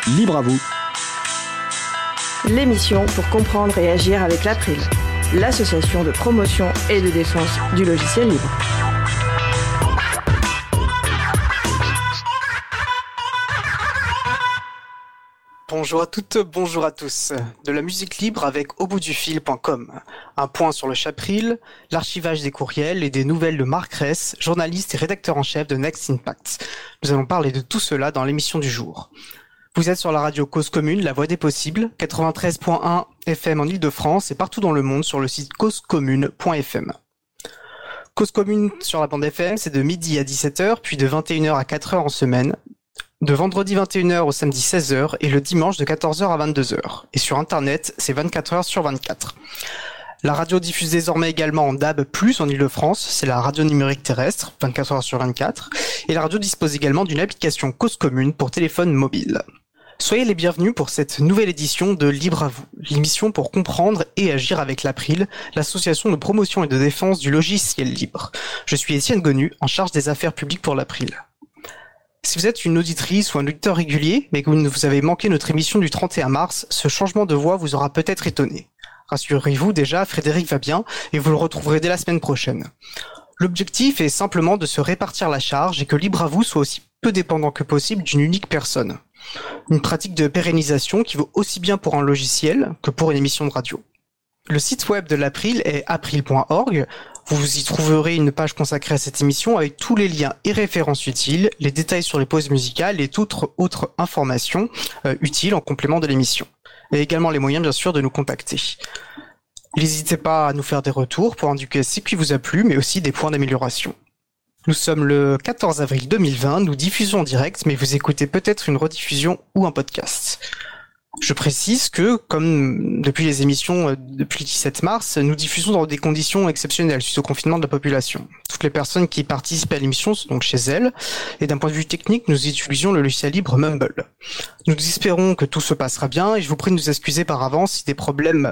Libre à vous. L'émission pour comprendre et agir avec l'April, l'association de promotion et de défense du logiciel libre. Bonjour à toutes, bonjour à tous. De la musique libre avec auboutdufil.com. Un point sur le Chapril, l'archivage des courriels et des nouvelles de Marc Ress, journaliste et rédacteur en chef de Next Impact. Nous allons parler de tout cela dans l'émission du jour. Vous êtes sur la radio Cause Commune, la voix des possibles, 93.1 FM en Ile-de-France et partout dans le monde sur le site causecommune.fm. Cause Commune sur la bande FM, c'est de midi à 17h, puis de 21h à 4h en semaine, de vendredi 21h au samedi 16h et le dimanche de 14h à 22h. Et sur Internet, c'est 24h sur 24. La radio diffuse désormais également en DAB+, en Ile-de-France, c'est la radio numérique terrestre, 24h sur 24. Et la radio dispose également d'une application Cause Commune pour téléphone mobile. Soyez les bienvenus pour cette nouvelle édition de Libre à vous, l'émission pour comprendre et agir avec l'April, l'association de promotion et de défense du logiciel libre. Je suis Étienne Gonu, en charge des affaires publiques pour l'April. Si vous êtes une auditrice ou un auditeur régulier, mais que vous avez manqué notre émission du 31 mars, ce changement de voix vous aura peut-être étonné. Rassurez-vous déjà, Frédéric va bien et vous le retrouverez dès la semaine prochaine. L'objectif est simplement de se répartir la charge et que Libre à vous soit aussi peu dépendant que possible d'une unique personne. Une pratique de pérennisation qui vaut aussi bien pour un logiciel que pour une émission de radio. Le site web de l'April est april.org. Vous y trouverez une page consacrée à cette émission avec tous les liens et références utiles, les détails sur les pauses musicales et toutes autres informations utiles en complément de l'émission. Et également les moyens bien sûr de nous contacter. N'hésitez pas à nous faire des retours pour indiquer ce qui vous a plu, mais aussi des points d'amélioration. Nous sommes le 14 avril 2020, nous diffusons en direct, mais vous écoutez peut-être une rediffusion ou un podcast. Je précise que, comme depuis les émissions depuis le 17 mars, nous diffusons dans des conditions exceptionnelles suite au confinement de la population. Toutes les personnes qui participent à l'émission sont donc chez elles, et d'un point de vue technique, nous utilisons le logiciel libre Mumble. Nous espérons que tout se passera bien, et je vous prie de nous excuser par avance si des problèmes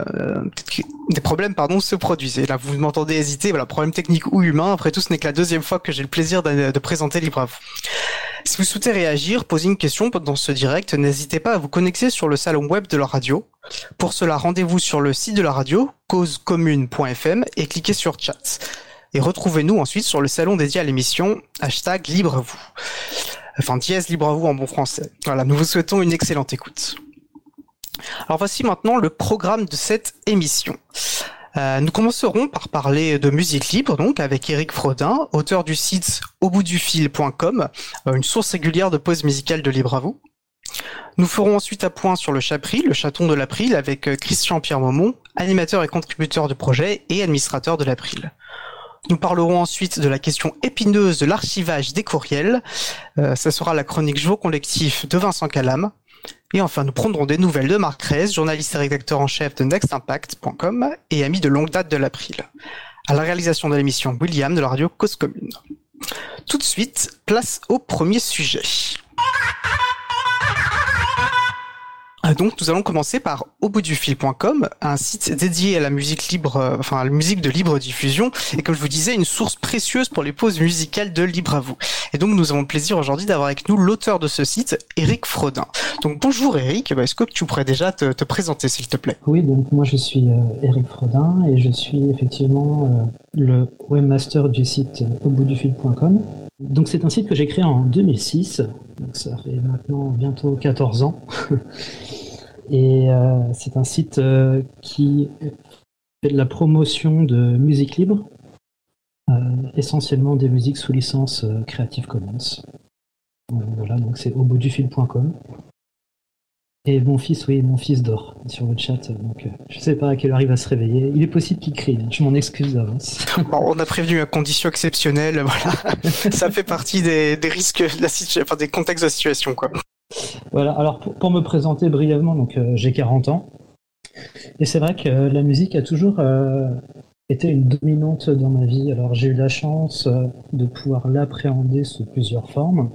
se produisent. Et là, vous m'entendez hésiter, voilà, problème technique ou humain, après tout, ce n'est que la deuxième fois que j'ai le plaisir de présenter Libre à vous. Si vous souhaitez réagir, poser une question pendant ce direct, n'hésitez pas à vous connecter sur le salon web de la radio. Pour cela, rendez-vous sur le site de la radio, causecommune.fm, et cliquez sur chat. Et retrouvez-nous ensuite sur le salon dédié à l'émission, #Libre à vous. Enfin, #Libre à vous en bon français. Voilà, nous vous souhaitons une excellente écoute. Alors voici maintenant le programme de cette émission. Nous commencerons par parler de musique libre, donc, avec Eric Frodin, auteur du site auboutdufil.com, une source régulière de pauses musicales de Libre à vous. Nous ferons ensuite un point sur le Chapril, le chaton de l'April, avec Christian Pierre Maumont, animateur et contributeur de projet et administrateur de l'April. Nous parlerons ensuite de la question épineuse de l'archivage des courriels. Ça sera la chronique Jour collectif de Vincent Calam. Et enfin, nous prendrons des nouvelles de Marc Ress, journaliste et rédacteur en chef de nextimpact.com et ami de longue date de l'April. À la réalisation de l'émission, William de la radio Cause Commune. Tout de suite, place au premier sujet. Donc, nous allons commencer par auboutdufil.com, un site dédié à la musique libre, à la musique de libre diffusion, et comme je vous disais, une source précieuse pour les pauses musicales de Libre à vous. Et donc, nous avons le plaisir aujourd'hui d'avoir avec nous l'auteur de ce site, Eric Frodin. Donc, bonjour Eric, est-ce que tu pourrais déjà te présenter, s'il te plaît? Oui, donc moi je suis Eric Frodin, et je suis effectivement le webmaster du site auboutdufil.com. Donc c'est un site que j'ai créé en 2006, donc ça fait maintenant bientôt 14 ans. Et c'est un site qui fait de la promotion de musique libre, essentiellement des musiques sous licence Creative Commons. Voilà, donc c'est auboutdufil.com. Et mon fils dort sur le chat, donc je sais pas à quelle heure il va se réveiller. Il est possible qu'il crie, je m'en excuse d'avance. Bon, on a prévenu à condition exceptionnelle, voilà. Ça fait partie des risques, des contextes de situation, quoi. Voilà, alors pour me présenter brièvement, donc j'ai 40 ans. Et c'est vrai que la musique a toujours été une dominante dans ma vie. Alors j'ai eu la chance de pouvoir l'appréhender sous plusieurs formes.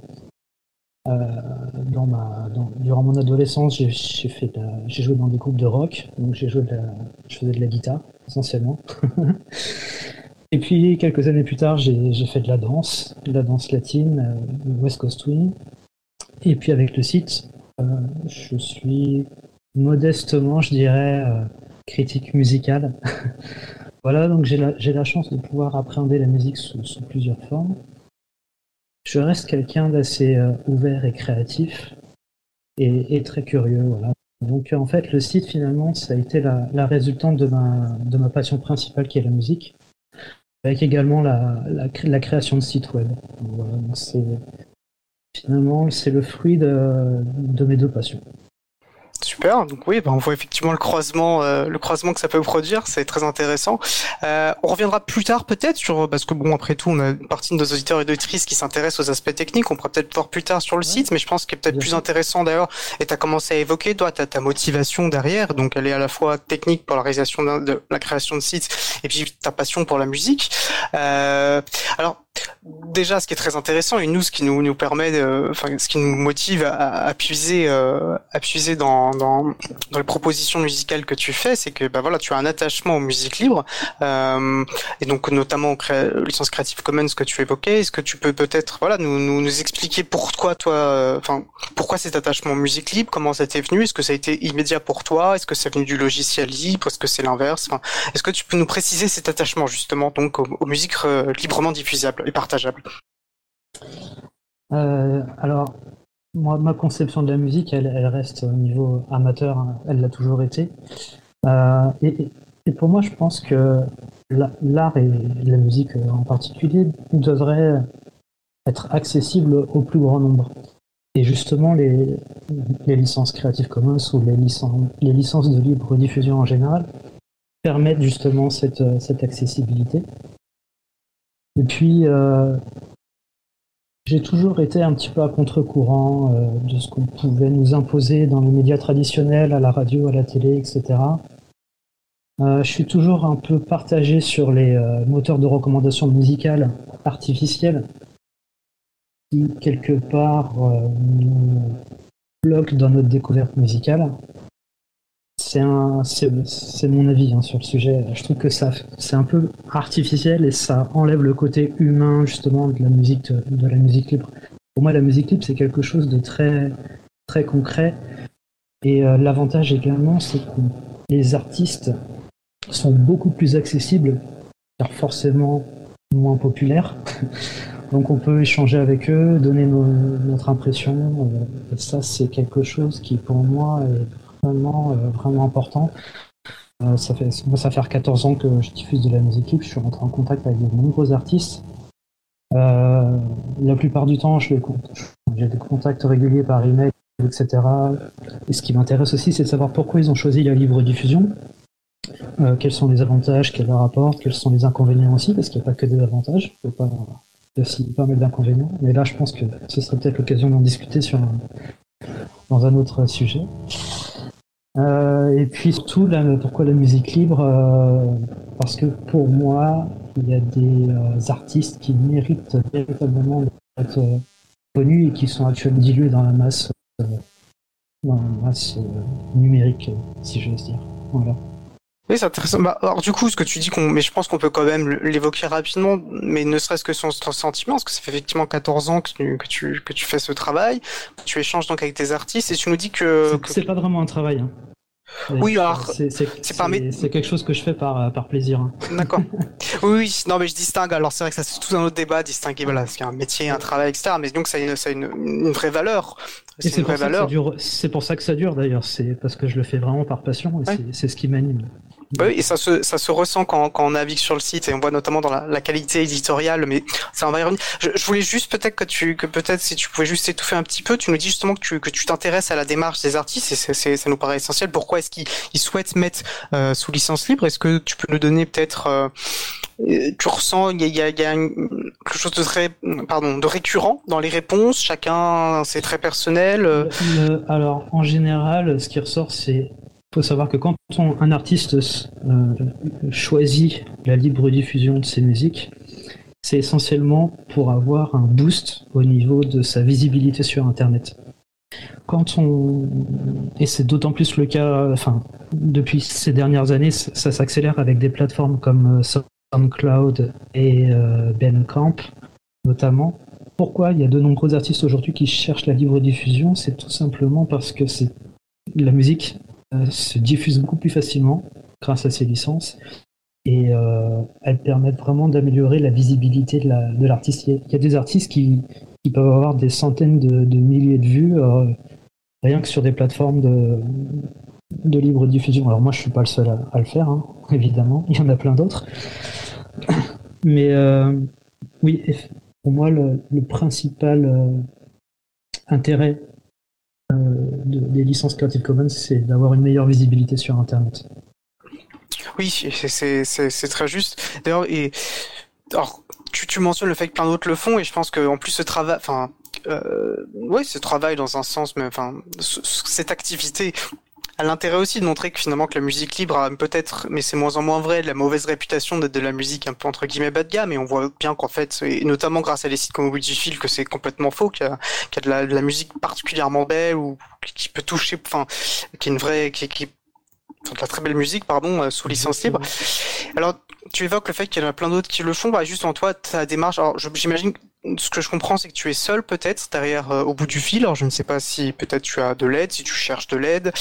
Durant mon adolescence, j'ai joué dans des groupes de rock, donc je faisais de la guitare essentiellement. Et puis quelques années plus tard, j'ai fait de la danse latine, West Coast Swing. Et puis avec le site, Je suis modestement, je dirais, critique musicale. Voilà, donc j'ai la chance de pouvoir appréhender la musique sous plusieurs formes. Je reste quelqu'un d'assez ouvert et créatif et très curieux, voilà. Donc en fait, le site finalement, ça a été la résultante de ma passion principale qui est la musique, avec également la création de sites web. Donc, voilà, donc finalement, c'est le fruit de mes deux passions. Super, donc oui, on voit effectivement le croisement que ça peut produire, c'est très intéressant. On reviendra plus tard peut-être parce que bon, après tout, on a une partie de nos auditeurs et d'auditrices qui s'intéressent aux aspects techniques, on pourra peut-être voir plus tard sur le site, mais je pense qu'il est peut-être plus intéressant d'ailleurs, et tu as commencé à évoquer, toi, ta motivation derrière, donc elle est à la fois technique pour la réalisation de la création de sites, et puis ta passion pour la musique. Alors, déjà, ce qui est très intéressant, et nous, ce qui nous permet, ce qui nous motive à puiser dans les propositions musicales que tu fais, c'est que voilà, tu as un attachement aux musiques libres, et donc notamment aux licences Creative Commons que tu évoquais. Est-ce que tu peux peut-être nous expliquer pourquoi pourquoi cet attachement aux musiques libres, comment ça t'est venu, est-ce que ça a été immédiat pour toi, est-ce que c'est venu du logiciel libre, est-ce que c'est l'inverse, est-ce que tu peux nous préciser cet attachement justement donc aux musiques librement diffusables et partageables? Alors, moi, ma conception de la musique, elle reste au niveau amateur, hein, elle l'a toujours été. Et pour moi, je pense que l'art et la musique en particulier devraient être accessibles au plus grand nombre. Et justement, les licences Creative Commons ou les licences de libre diffusion en général permettent justement cette accessibilité. Et puis, j'ai toujours été un petit peu à contre-courant de ce qu'on pouvait nous imposer dans les médias traditionnels, à la radio, à la télé, etc. Je suis toujours un peu partagé sur les moteurs de recommandation musicale artificiels qui, quelque part, nous bloquent dans notre découverte musicale. C'est mon avis sur le sujet. Je trouve que c'est un peu artificiel et ça enlève le côté humain justement de la musique libre. Pour moi, la musique libre, c'est quelque chose de très, très concret. Et l'avantage également, c'est que les artistes sont beaucoup plus accessibles, car forcément moins populaires. Donc on peut échanger avec eux, donner notre impression. Et ça, c'est quelque chose qui, pour moi, est vraiment important. Ça fait 14 ans que je diffuse de la musique libre. Je suis rentré en contact avec de nombreux artistes. La plupart du temps, j'ai des contacts réguliers par email, etc. Et ce qui m'intéresse aussi, c'est de savoir pourquoi ils ont choisi la libre diffusion. Quels sont les avantages qu'elle leur apporte, quels sont les inconvénients aussi, parce qu'il n'y a pas que des avantages. Il y a aussi pas mal d'inconvénients. Mais là, je pense que ce serait peut-être l'occasion d'en discuter dans un autre sujet. Et puis surtout, pourquoi la musique libre parce que pour moi, il y a des artistes qui méritent véritablement d'être connus et qui sont actuellement dilués dans la masse numérique, si j'ose dire. Voilà. Oui, c'est intéressant. Alors du coup, ce que tu dis, mais je pense qu'on peut quand même l'évoquer rapidement, mais ne serait-ce que son sentiment, parce que ça fait effectivement 14 ans que tu fais ce travail, tu échanges donc avec tes artistes, et tu nous dis que... C'est pas vraiment un travail. Hein. Oui, alors c'est quelque chose que je fais par plaisir. Hein. D'accord. Oui, non, mais je distingue. Alors c'est vrai que ça c'est tout un autre débat, distinguer ce qu'il y a un métier, un travail, etc. Mais donc ça a une vraie valeur. C'est une vraie valeur. C'est pour ça que ça dure d'ailleurs. C'est parce que je le fais vraiment par passion et c'est ce qui m'anime. Oui, et ça se ressent quand on navigue sur le site, et on voit notamment dans la qualité éditoriale, mais ça va y revenir. Je voulais juste peut-être que peut-être si tu pouvais juste étouffer un petit peu, tu nous dis justement que tu t'intéresses à la démarche des artistes, et ça nous paraît essentiel. Pourquoi est-ce qu'ils souhaitent mettre sous licence libre? Est-ce que tu peux nous donner peut-être tu ressens il y a quelque chose de très de récurrent dans les réponses, chacun c'est très personnel. Alors en général, ce qui ressort, c'est faut savoir que quand un artiste choisit la libre diffusion de ses musiques, c'est essentiellement pour avoir un boost au niveau de sa visibilité sur Internet. Et c'est d'autant plus le cas, depuis ces dernières années, ça s'accélère avec des plateformes comme SoundCloud et Bandcamp, notamment. pourquoi il y a de nombreux artistes aujourd'hui qui cherchent la libre diffusion, c'est tout simplement parce que la musique se diffuse beaucoup plus facilement grâce à ces licences et elles permettent vraiment d'améliorer la visibilité de l'artiste. Il y a des artistes qui peuvent avoir des centaines de milliers de vues rien que sur des plateformes de libre diffusion. Alors moi je suis pas le seul à le faire, hein, évidemment, il y en a plein d'autres. Mais oui, pour moi le principal intérêt des licences Creative Commons, c'est d'avoir une meilleure visibilité sur Internet. Oui, c'est très juste. D'ailleurs, alors, tu mentionnes le fait que plein d'autres le font, et je pense qu'en plus ce travail, ce travail dans un sens, mais cette activité a l'intérêt aussi de montrer que finalement que la musique libre a peut-être, mais c'est moins en moins vrai, de la mauvaise réputation d'être de la musique un peu entre guillemets bas de gamme, et on voit bien qu'en fait, et notamment grâce à des sites comme Au bout du fil, que c'est complètement faux, qu'il y a de la musique particulièrement belle ou qui peut toucher, qui est une vraie, qui de la très belle musique, sous licence libre. Alors, tu évoques le fait qu'il y en a plein d'autres qui le font. Justement, toi, ta démarche, alors j'imagine, ce que je comprends, c'est que tu es seul peut-être derrière Au bout du fil. Alors, je ne sais pas si peut-être tu as de l'aide, si tu cherches de l'aide.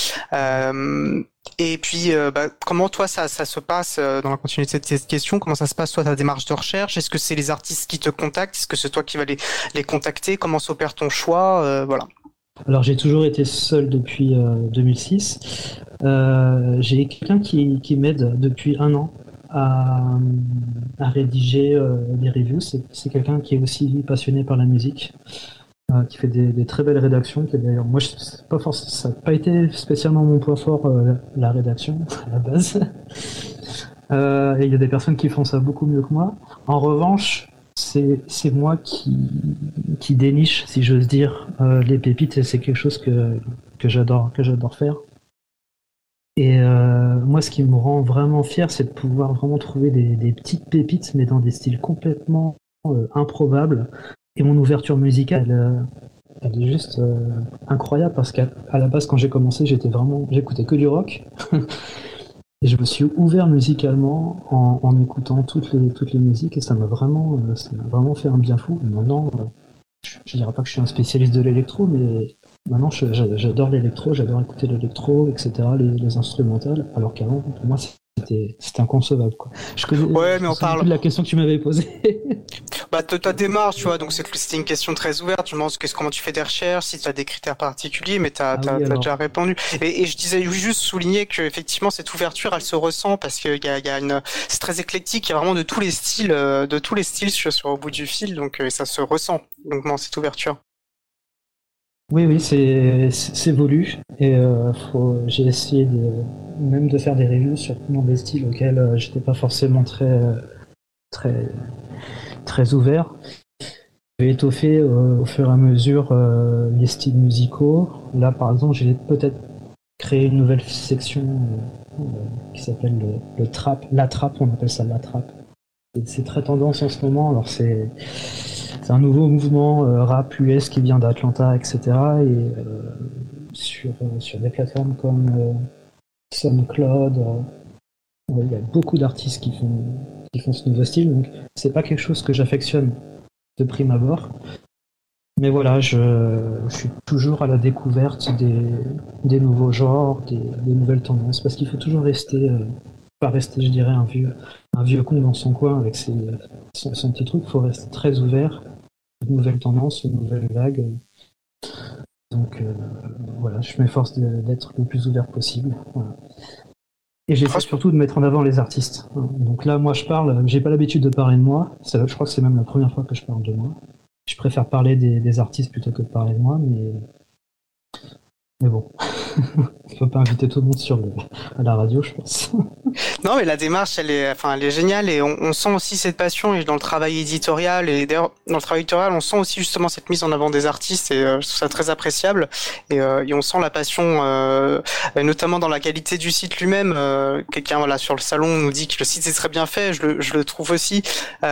Et puis, comment toi, ça se passe dans la continuité de cette question? Comment ça se passe, toi, ta démarche de recherche? Est-ce que c'est les artistes qui te contactent? Est-ce que c'est toi qui vas les contacter? Comment s'opère ton choix? Voilà. Alors j'ai toujours été seul depuis 2006. J'ai quelqu'un qui m'aide depuis 1 an à rédiger des reviews. C'est quelqu'un qui est aussi passionné par la musique, qui fait des très belles rédactions. D'ailleurs, moi, ça n'a pas été spécialement mon point fort, la rédaction à la base. Et il y a des personnes qui font ça beaucoup mieux que moi. En revanche, c'est moi qui déniche, si j'ose dire, les pépites, et c'est quelque chose que j'adore faire. Et moi, ce qui me rend vraiment fier, c'est de pouvoir vraiment trouver des petites pépites, mais dans des styles complètement improbables. Et mon ouverture musicale, elle est juste incroyable, parce qu'à la base, quand j'ai commencé, j'écoutais que du rock. Et je me suis ouvert musicalement en écoutant toutes les musiques, et ça m'a vraiment fait un bien fou. Et maintenant, je dirais pas que je suis un spécialiste de l'électro, mais maintenant j'adore l'électro, j'adore écouter l'électro, etc., les instrumentales, alors qu'avant, pour moi, c'était inconcevable, quoi. Ouais, mais on parle de la question que tu m'avais posée. Ta démarche, tu vois, donc c'était une question très ouverte. Je me demande comment tu fais des recherches, si tu as des critères particuliers, mais t'as déjà répondu. Et je disais juste souligner que effectivement cette ouverture, elle se ressent parce que c'est très éclectique. Il y a vraiment de tous les styles sur Au bout du fil, donc ça se ressent. Donc cette ouverture. Oui, c'est voulu, et j'ai essayé de faire des reviews sur des styles auxquels j'étais pas forcément très ouvert. J'ai étoffé au fur et à mesure les styles musicaux. Là, par exemple, j'ai peut-être créé une nouvelle section qui s'appelle le trap. La trap, on appelle ça la trap. Et c'est très tendance en ce moment. Alors c'est un nouveau mouvement rap US qui vient d'Atlanta, etc. Et sur des plateformes comme SoundCloud, il y a beaucoup d'artistes qui font ce nouveau style. Donc c'est pas quelque chose que j'affectionne de prime abord. Mais voilà, je suis toujours à la découverte des nouveaux genres, des nouvelles tendances, parce qu'il faut toujours pas rester, je dirais, un vieux con dans son coin avec son petit truc. Il faut rester très ouvert aux nouvelles tendances, aux nouvelles vagues. Donc voilà, je m'efforce d'être le plus ouvert possible. Voilà. Et j'essaie surtout de mettre en avant les artistes. Donc là, moi, j'ai pas l'habitude de parler de moi. Je crois que c'est même la première fois que je parle de moi. Je préfère parler des artistes plutôt que de parler de moi, mais bon, on peut pas inviter tout le monde à la radio, je pense. Non, mais la démarche, elle est géniale, et on sent aussi cette passion, et dans le travail éditorial, et d'ailleurs dans le travail éditorial, on sent aussi justement cette mise en avant des artistes, et je trouve ça très appréciable, et on sent la passion, notamment dans la qualité du site lui-même. Quelqu'un sur le salon nous dit que le site est très bien fait, je le trouve aussi,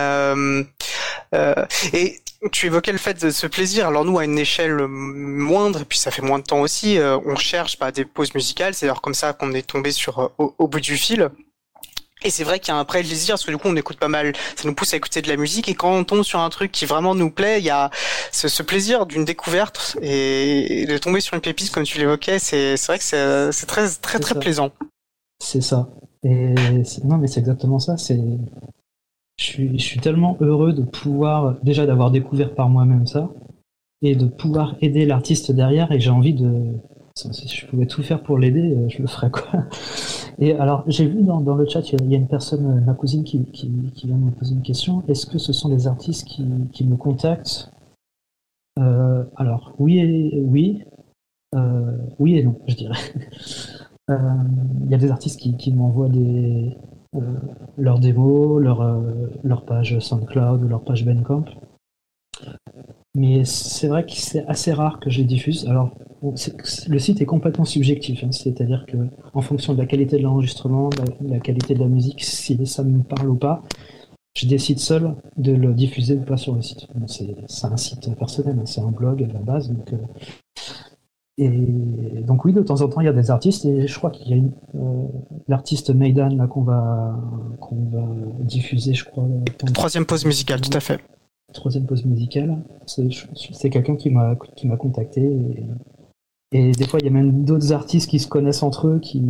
et tu évoquais le fait de ce plaisir. Alors nous, à une échelle moindre, et puis ça fait moins de temps aussi, on cherche des pauses musicales. C'est d'ailleurs comme ça qu'on est tombé sur Au bout du fil. Et c'est vrai qu'il y a un vrai plaisir, parce que du coup, on écoute pas mal, ça nous pousse à écouter de la musique, et quand on tombe sur un truc qui vraiment nous plaît, il y a ce plaisir d'une découverte, et de tomber sur une pépite, comme tu l'évoquais, c'est vrai que c'est très, très, très plaisant. C'est ça. Et non, mais c'est exactement ça. Je suis tellement heureux de pouvoir, déjà d'avoir découvert par moi-même ça, et de pouvoir aider l'artiste derrière, et j'ai envie de... Si je pouvais tout faire pour l'aider, je le ferais, quoi. Et alors, j'ai vu dans le chat, il y a une personne, ma cousine, qui vient de me poser une question. Est-ce que ce sont des artistes qui me contactent? Alors, oui et non, je dirais. Il y a des artistes qui m'envoient leurs démos, leur page SoundCloud ou leur page Bandcamp. Mais c'est vrai que c'est assez rare que je les diffuse. Alors, le site est complètement subjectif, hein, c'est-à-dire que en fonction de la qualité de l'enregistrement, de la qualité de la musique, si ça me parle ou pas, je décide seul de le diffuser ou pas sur le site. Bon, c'est un site personnel, hein, c'est un blog à la base. Et donc oui, de temps en temps, il y a des artistes, et je crois qu'il y a l'artiste Maidan là qu'on va diffuser, je crois. Troisième pause musicale, tout à fait. Troisième pause musicale, c'est quelqu'un qui m'a contacté, et des fois il y a même d'autres artistes qui se connaissent entre eux, qui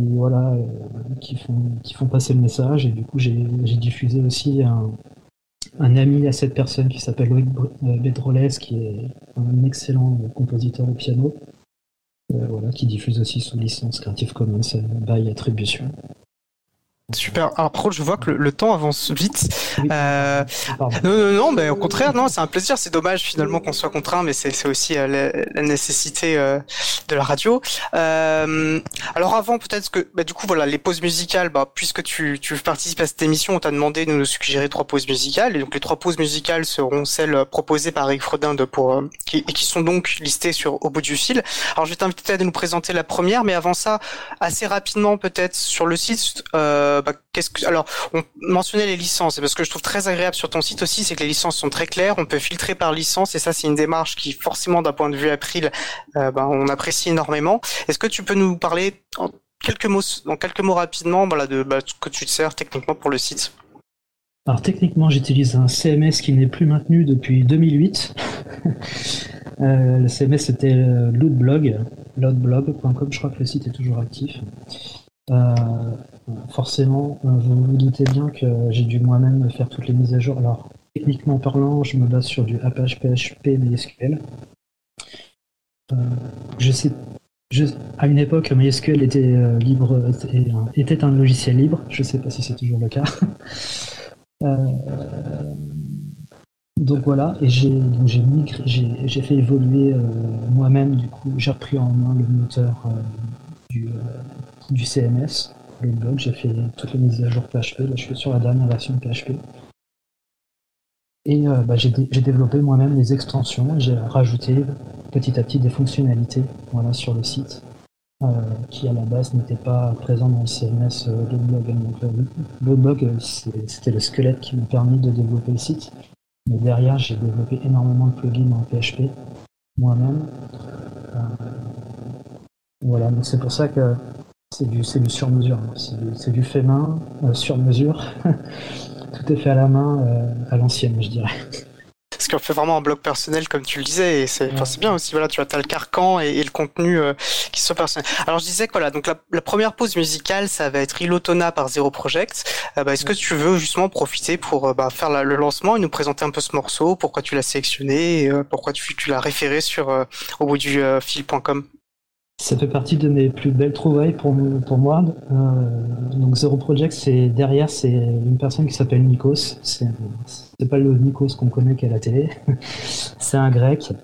font passer le message, et du coup j'ai diffusé aussi un ami à cette personne qui s'appelle Loïc Bedroles, qui est un excellent compositeur au piano, qui diffuse aussi sous licence Creative Commons by attribution. Super. Alors, par contre, je vois que le temps avance vite. Oui. Non, mais au contraire, non, c'est un plaisir. C'est dommage finalement qu'on soit contraint, mais c'est aussi la nécessité de la radio. Alors avant, peut-être que, du coup, voilà, les pauses musicales. Puisque tu participes à cette émission, on t'a demandé de nous suggérer 3 pauses musicales, et donc les 3 pauses musicales seront celles proposées par Eric Frodin qui sont donc listées sur Au bout du fil. Alors, je vais t'inviter à nous présenter la première, mais avant ça, assez rapidement peut-être sur le site. Alors, on mentionnait les licences, et parce que je trouve très agréable sur ton site aussi, c'est que les licences sont très claires, on peut filtrer par licence, et ça c'est une démarche qui forcément d'un point de vue April, on apprécie énormément. Est-ce que tu peux nous parler en quelques mots rapidement, de ce que tu te sers techniquement pour le site? Alors techniquement, j'utilise un CMS qui n'est plus maintenu depuis 2008. Le CMS c'était loadblog.com, je crois que le site est toujours actif. Forcément, vous vous doutez bien que j'ai dû moi-même faire toutes les mises à jour. Alors, techniquement parlant, je me base sur du Apache PHP MySQL. À une époque, MySQL était libre, était un logiciel libre. Je ne sais pas si c'est toujours le cas. Donc voilà, et j'ai fait évoluer moi-même. Du coup, j'ai repris en main le moteur du CMS, le blog. J'ai fait toutes les mises à jour PHP. Là, je suis sur la dernière version de PHP. Et j'ai développé moi-même les extensions. J'ai rajouté petit à petit des fonctionnalités, sur le site, qui à la base n'étaient pas présents dans le CMS de blog. Donc, le blog, c'était le squelette qui m'a permis de développer le site. Mais derrière, j'ai développé énormément de plugins en PHP moi-même. Voilà, donc c'est pour ça que c'est du sur-mesure. C'est du fait main, sur-mesure. Tout est fait à la main, à l'ancienne, je dirais. Parce qu'on fait vraiment un blog personnel, comme tu le disais, et c'est bien aussi. Voilà, tu as le carcan et le contenu qui sont personnels. Alors je disais que donc la première pause musicale, ça va être Ilotona par Zero Project. Est-ce que tu veux justement profiter pour faire le lancement et nous présenter un peu ce morceau, pourquoi tu l'as sélectionné, et, pourquoi tu l'as référé sur auboutdufil.com? Ça fait partie de mes plus belles trouvailles pour moi. Donc Zero Project, c'est une personne qui s'appelle Nikos. C'est pas le Nikos qu'on connaît qu'à la télé. C'est un grec.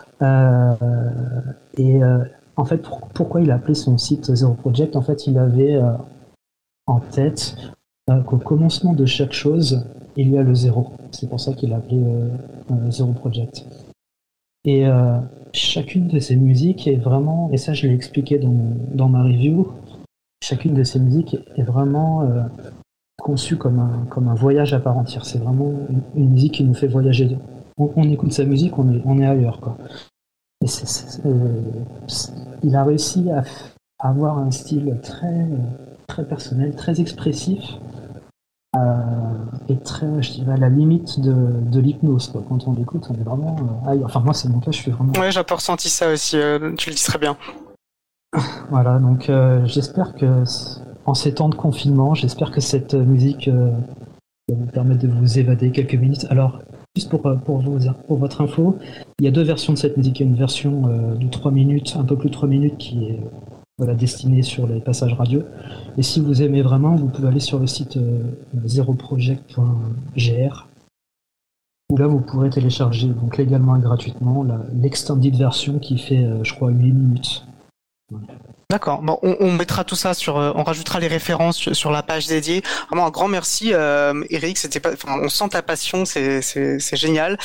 En fait, pourquoi il a appelé son site Zero Project? En fait, il avait en tête qu'au commencement de chaque chose, il y a le zéro. C'est pour ça qu'il a appelé Zero Project. Et chacune de ces musiques est vraiment, et ça je l'ai expliqué dans ma review, chacune de ces musiques est vraiment conçue comme un voyage à part entière. C'est vraiment une musique qui nous fait voyager. On écoute sa musique, on est ailleurs, quoi. Et il a réussi à avoir un style très, très personnel, très expressif, est très, je dirais, à la limite de l'hypnose, quoi. Quand on l'écoute, on est vraiment... enfin, moi, c'est mon cas, je suis vraiment... Ouais, j'ai un peu ressenti ça aussi, tu le dis très bien. Voilà, donc j'espère que, en ces temps de confinement, j'espère que cette musique va vous permettre de vous évader quelques minutes. Alors, juste pour votre info, il y a 2 versions de cette musique. Il y a une version de 3 minutes, un peu plus de 3 minutes, qui est destinée sur les passages radio. Et si vous aimez vraiment, vous pouvez aller sur le site zeroproject.gr, où là vous pourrez télécharger donc légalement et gratuitement l'extended version qui fait, je crois, 8 minutes. Voilà. D'accord. Bon, on mettra tout ça on rajoutera les références sur la page dédiée. Vraiment un grand merci, Eric. On sent ta passion, c'est génial.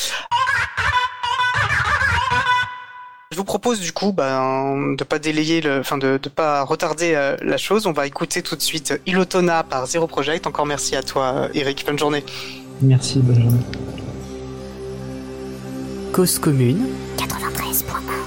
Je vous propose du coup de pas délayer de pas retarder la chose. On va écouter tout de suite Ilotona par Zero Project. Encore merci à toi, Eric. Bonne journée. Merci, bonne journée. Cause commune 93.1.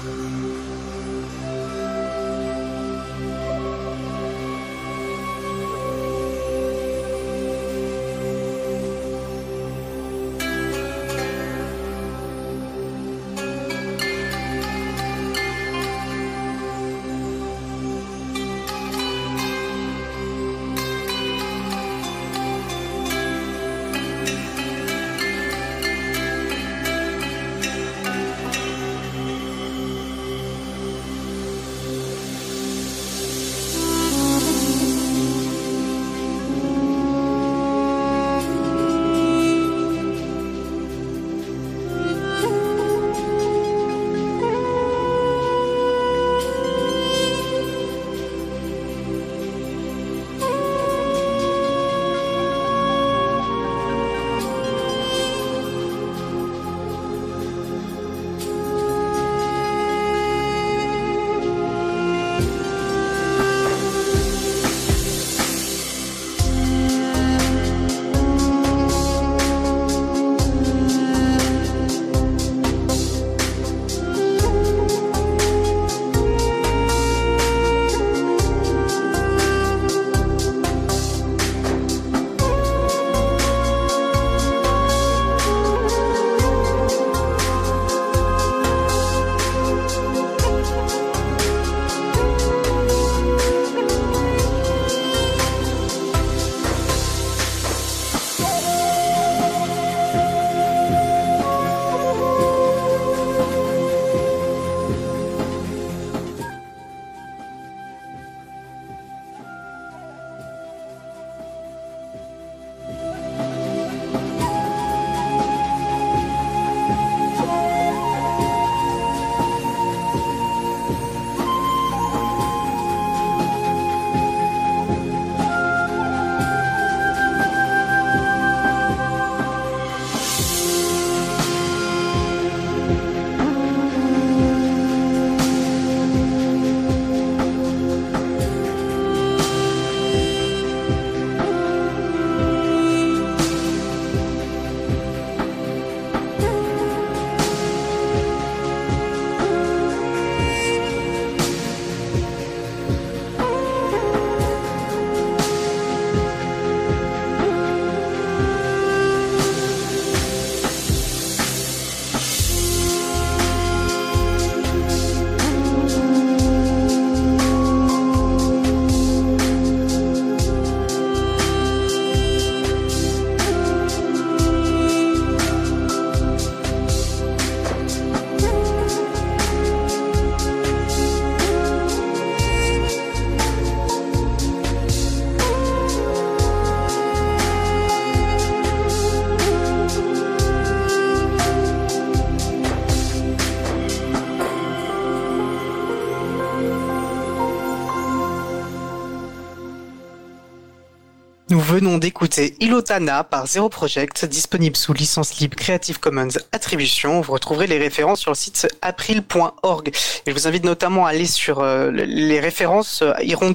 Nous venons d'écouter Ilotana par Zero Project, disponible sous licence libre Creative Commons Attribution. Vous retrouverez les références sur le site april.org. Et je vous invite notamment à aller sur les références, iront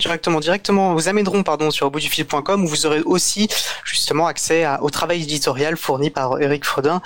vous amèneront sur auboutdufil.com, où vous aurez aussi justement accès au travail éditorial fourni par Eric Fredin,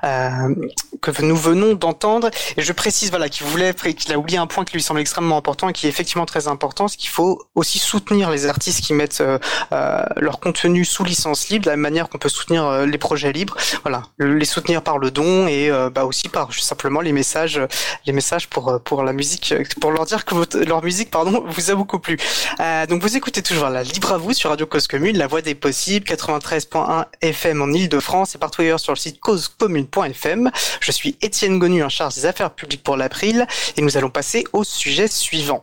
que nous venons d'entendre. Et je précise qu'il a oublié un point qui lui semble extrêmement important et qui est effectivement très important, c'est qu'il faut aussi soutenir les artistes qui mettent leur leur contenu sous licence libre, de la même manière qu'on peut soutenir les projets libres. Voilà, les soutenir par le don et aussi par simplement les messages pour la musique, pour leur dire que leur musique vous a beaucoup plu. Donc vous écoutez toujours la Libre à vous sur Radio Cause Commune, la voix des possibles, 93.1 FM en Ile-de-France et partout ailleurs sur le site causecommune.fm. Je suis Étienne Gonu, en charge des affaires publiques pour l'April, et nous allons passer au sujet suivant.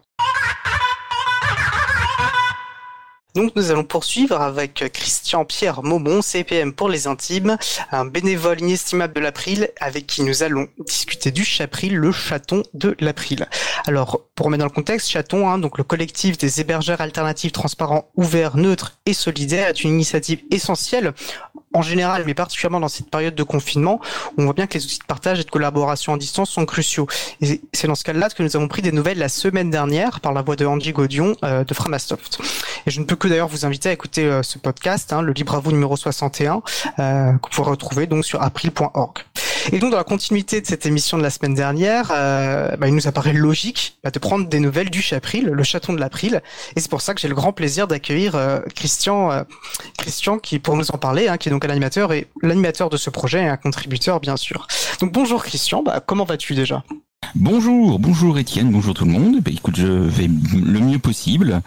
Donc nous allons poursuivre avec Christian-Pierre Maumont, CPM pour les intimes, un bénévole inestimable de l'April, avec qui nous allons discuter du Chapril, le chaton de l'April. Alors, pour remettre dans le contexte, Chaton, donc le collectif des hébergeurs alternatifs transparents, ouverts, neutres et solidaires, est une initiative essentielle en général, mais particulièrement dans cette période de confinement, où on voit bien que les outils de partage et de collaboration à distance sont cruciaux. Et c'est dans ce cas-là que nous avons pris des nouvelles la semaine dernière par la voix de Angie Gaudion de Framasoft. Et je ne peux que d'ailleurs vous inviter à écouter ce podcast, le Libre à vous numéro 61, que vous pourrez retrouver donc sur april.org. Et donc dans la continuité de cette émission de la semaine dernière, il nous apparaît logique de prendre des nouvelles du Chapril, le chaton de l'April, et c'est pour ça que j'ai le grand plaisir d'accueillir Christian qui pour nous en parler, qui est donc l'animateur de ce projet et un contributeur bien sûr. Donc bonjour Christian, comment vas-tu déjà ? Bonjour Étienne, bonjour tout le monde. Écoute, je vais le mieux possible.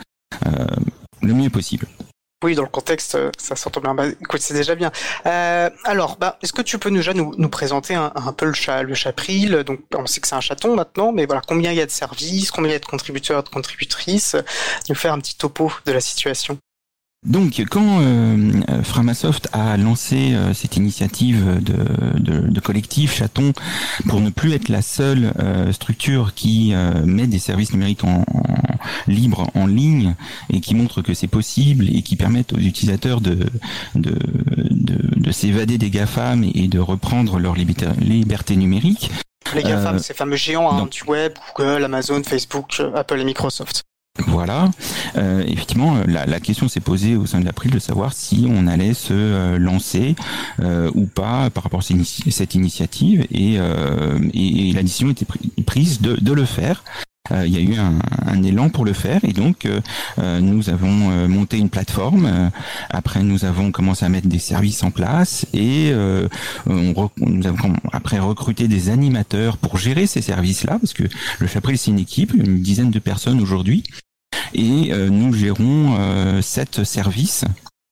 Oui, dans le contexte, ça s'entend bien. Écoute, c'est déjà bien. Alors, est-ce que tu peux déjà nous présenter un peu le Chapril ? Donc, on sait que c'est un chaton maintenant, mais voilà, combien il y a de services, combien il y a de contributeurs, de contributrices, nous faire un petit topo de la situation. Donc, quand Framasoft a lancé cette initiative de collectif Chaton pour ne plus être la seule structure qui met des services numériques en libre en ligne et qui montre que c'est possible et qui permettent aux utilisateurs de s'évader des GAFAM et de reprendre leur liberté numérique. Les GAFAM, ces fameux géants du web, Google, Amazon, Facebook, Apple et Microsoft. Voilà, effectivement, la question s'est posée au sein de l'April de savoir si on allait se lancer ou pas par rapport à cette initiative et la décision était prise de le faire. Il y a eu un élan pour le faire et donc nous avons monté une plateforme. Après, nous avons commencé à mettre des services en place et nous avons après recruté des animateurs pour gérer ces services-là parce que le Chapril c'est une équipe, une dizaine de personnes aujourd'hui et nous gérons 7 services.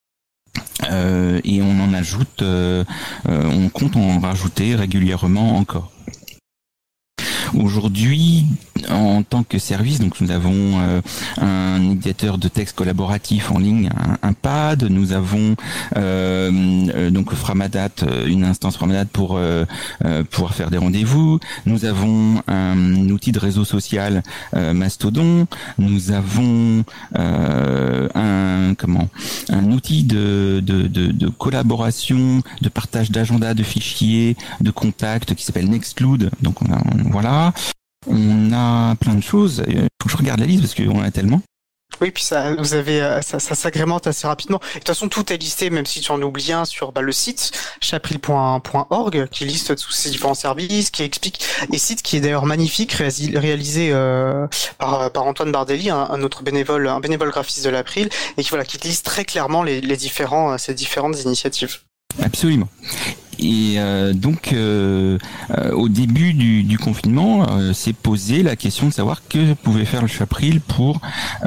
Et on en ajoute, on compte en rajouter régulièrement encore. Aujourd'hui, en tant que service, donc nous avons un éditeur de texte collaboratif en ligne, un pad. Nous avons donc Framadat, une instance Framadat pour pouvoir faire des rendez-vous. Nous avons un outil de réseau social Mastodon. Nous avons un outil de collaboration, de partage d'agenda, de fichiers, de contacts qui s'appelle Nextcloud. Donc voilà. On a plein de choses. Il faut que je regarde la liste parce qu'on en a tellement. Oui, puis ça s'agrémente assez rapidement. Et de toute façon, tout est listé, même si tu en oublies un, sur le site chapril.org qui liste tous ces différents services, qui explique, et site qui est d'ailleurs magnifique, réalisé par Antoine Bardelli, un autre bénévole graphiste de l'April, et qui liste très clairement ces différentes initiatives. Absolument. Et donc, au début du confinement, s'est posé la question de savoir que pouvait faire le Chapril pour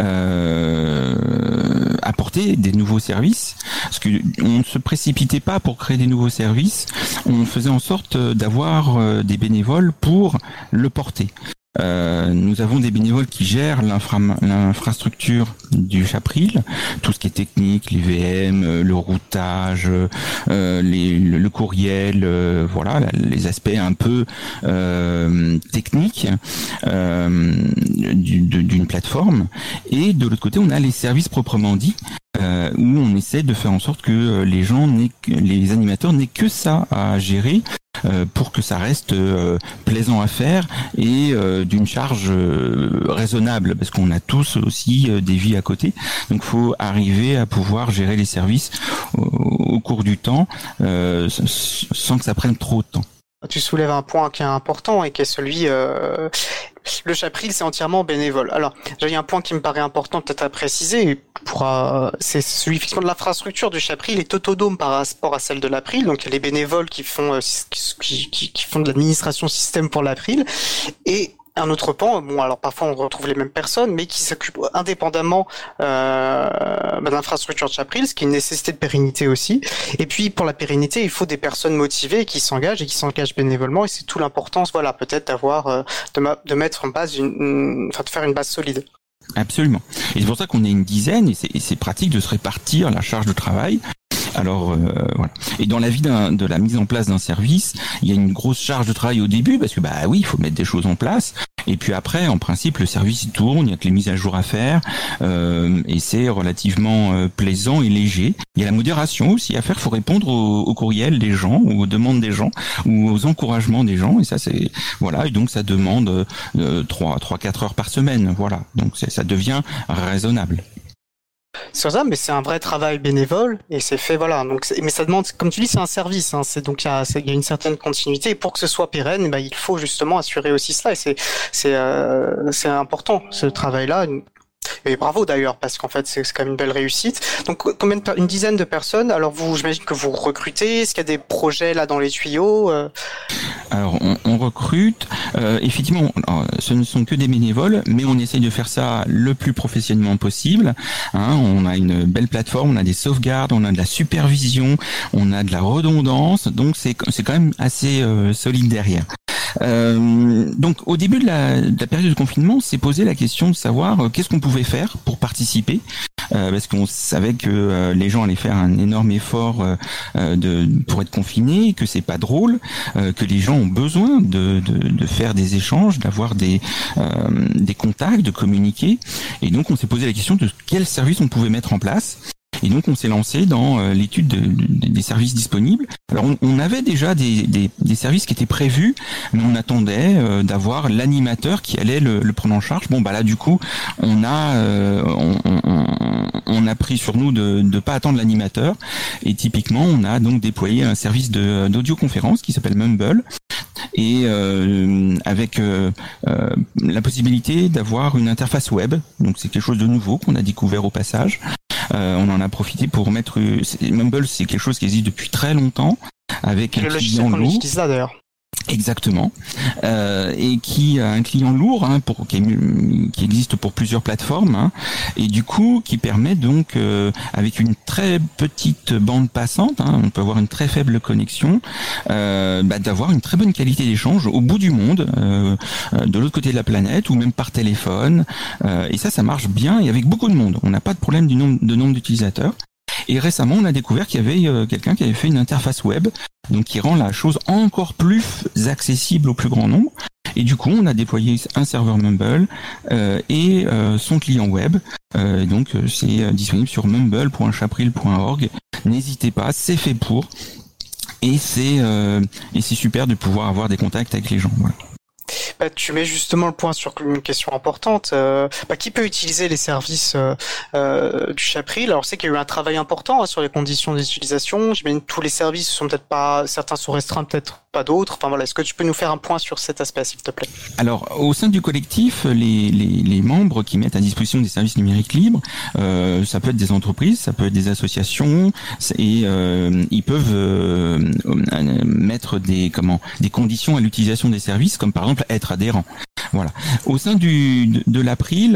apporter des nouveaux services. Parce que on ne se précipitait pas pour créer des nouveaux services, on faisait en sorte d'avoir des bénévoles pour le porter. Nous avons des bénévoles qui gèrent l'infrastructure du Chapril, tout ce qui est technique, les VM, le routage, le courriel, les aspects un peu techniques d'une plateforme. Et de l'autre côté, on a les services proprement dits, où on essaie de faire en sorte que les animateurs n'aient que ça à gérer. Pour que ça reste plaisant à faire et d'une charge raisonnable, parce qu'on a tous aussi des vies à côté, donc faut arriver à pouvoir gérer les services au cours du temps sans que ça prenne trop de temps. Tu soulèves un point qui est important et qui est celui le Chapril, c'est entièrement bénévole. Alors, il y a un point qui me paraît important peut-être à préciser. C'est celui effectivement de l'infrastructure du Chapril est autonome par rapport à celle de l'April. Donc, il y a les bénévoles qui font de l'administration système pour l'April. Et un autre pan, bon alors parfois on retrouve les mêmes personnes, mais qui s'occupent indépendamment de l'infrastructure de Chapril, ce qui est une nécessité de pérennité aussi. Et puis pour la pérennité, il faut des personnes motivées qui s'engagent bénévolement, et c'est tout l'importance, voilà, peut-être d'avoir de mettre en base de faire une base solide. Absolument. Et c'est pour ça qu'on est une dizaine, et c'est pratique de se répartir la charge de travail. Alors voilà. Et dans la vie de la mise en place d'un service, il y a une grosse charge de travail au début parce que oui, il faut mettre des choses en place. Et puis après, en principe, le service il tourne, il y a que les mises à jour à faire, et c'est relativement plaisant et léger. Il y a la modération aussi à faire. Il faut répondre aux courriels des gens, ou aux demandes des gens, ou aux encouragements des gens. Et ça, c'est voilà. Et donc ça demande 3-4 heures par semaine. Voilà. Donc ça devient raisonnable. C'est ça, mais c'est un vrai travail bénévole et c'est fait, voilà. Donc, mais ça demande, comme tu dis, c'est un service. Hein, donc il y a une certaine continuité. Et pour que ce soit pérenne, il faut justement assurer aussi cela. Et c'est important ce travail-là. Et bravo d'ailleurs, parce qu'en fait c'est quand même une belle réussite. Donc une dizaine de personnes. Alors j'imagine que vous recrutez. Est-ce qu'il y a des projets là dans les tuyaux Alors on recrute. Effectivement, ce ne sont que des bénévoles, mais on essaye de faire ça le plus professionnellement possible. On a une belle plateforme, on a des sauvegardes, on a de la supervision, on a de la redondance. Donc c'est quand même assez solide derrière. Donc au début de la période de confinement, on s'est posé la question de savoir qu'est-ce qu'on pouvait faire pour participer, parce qu'on savait que les gens allaient faire un énorme effort pour être confinés, que c'est pas drôle, que les gens ont besoin de faire des échanges, d'avoir des contacts, de communiquer, et donc on s'est posé la question de quel service on pouvait mettre en place. Et donc on s'est lancé dans l'étude des services disponibles. Alors on avait déjà des services qui étaient prévus, mais on attendait d'avoir l'animateur qui allait le prendre en charge. Bon là du coup on a pris sur nous de pas attendre l'animateur, et typiquement on a donc déployé un service d'audioconférence qui s'appelle Mumble, et avec la possibilité d'avoir une interface web. Donc c'est quelque chose de nouveau qu'on a découvert au passage. On en a profité pour mettre Mumble, c'est quelque chose qui existe depuis très longtemps, avec un client lourd. Utilise là d'ailleurs. Exactement, et qui a un client lourd qui existe pour plusieurs plateformes, et du coup qui permet donc avec une très petite bande passante, on peut avoir une très faible connexion, d'avoir une très bonne qualité d'échange au bout du monde, de l'autre côté de la planète, ou même par téléphone, et ça marche bien et avec beaucoup de monde. On n'a pas de problème de nombre d'utilisateurs. Et récemment, on a découvert qu'il y avait quelqu'un qui avait fait une interface web, donc qui rend la chose encore plus accessible au plus grand nombre. Et du coup, on a déployé un serveur Mumble et son client web. Donc, c'est disponible sur mumble.chapril.org. N'hésitez pas, c'est fait pour. Et c'est super de pouvoir avoir des contacts avec les gens. Voilà. Tu mets justement le point sur une question importante. Qui peut utiliser les services du Chapril? Alors, c'est qu'il y a eu un travail important sur les conditions d'utilisation. J'imagine tous les services sont peut-être pas, certains sont restreints, peut-être pas d'autres. Enfin voilà, est-ce que tu peux nous faire un point sur cet aspect, s'il te plaît? Alors, au sein du collectif, les membres qui mettent à disposition des services numériques libres, ça peut être des entreprises, ça peut être des associations, et ils peuvent mettre des conditions à l'utilisation des services, comme par exemple être adhérent. Voilà. Au sein de l'April,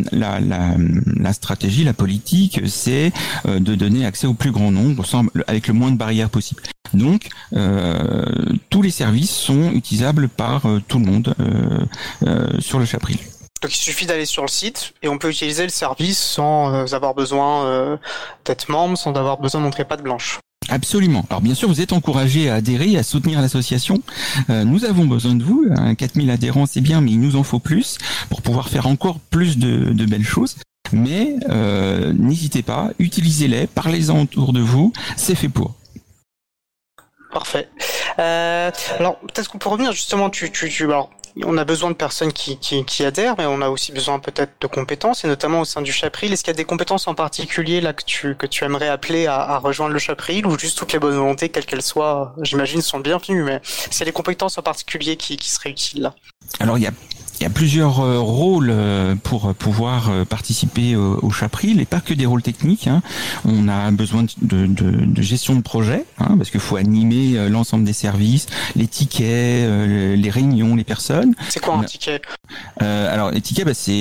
la stratégie, la politique, c'est de donner accès au plus grand nombre, avec le moins de barrières possible. Donc, tous les services sont utilisables par tout le monde sur le Chapril. Donc il suffit d'aller sur le site et on peut utiliser le service sans avoir besoin d'être membre, sans avoir besoin de montrer patte blanche. Absolument. Alors bien sûr, vous êtes encouragés à adhérer, à soutenir l'association. Nous avons besoin de vous. 4000 adhérents, c'est bien, mais il nous en faut plus pour pouvoir faire encore plus de belles choses. Mais n'hésitez pas, utilisez-les, parlez-en autour de vous, c'est fait pour. Parfait. Alors peut-être qu'on peut revenir justement. Alors, on a besoin de personnes qui adhèrent, mais on a aussi besoin peut-être de compétences, et notamment au sein du Chapril. Est-ce qu'il y a des compétences en particulier là que tu aimerais appeler à rejoindre le Chapril, ou juste toutes les bonnes volontés, quelles qu'elles soient, j'imagine, sont bienvenues, mais c'est des compétences en particulier qui seraient utiles là? Alors il y a il y a plusieurs rôles pour pouvoir participer au Chapril, et pas que des rôles techniques. Hein. On a besoin de gestion de projet, hein, parce qu'il faut animer l'ensemble des services, les tickets, les réunions, les personnes. C'est quoi un ticket ? Alors les tickets, c'est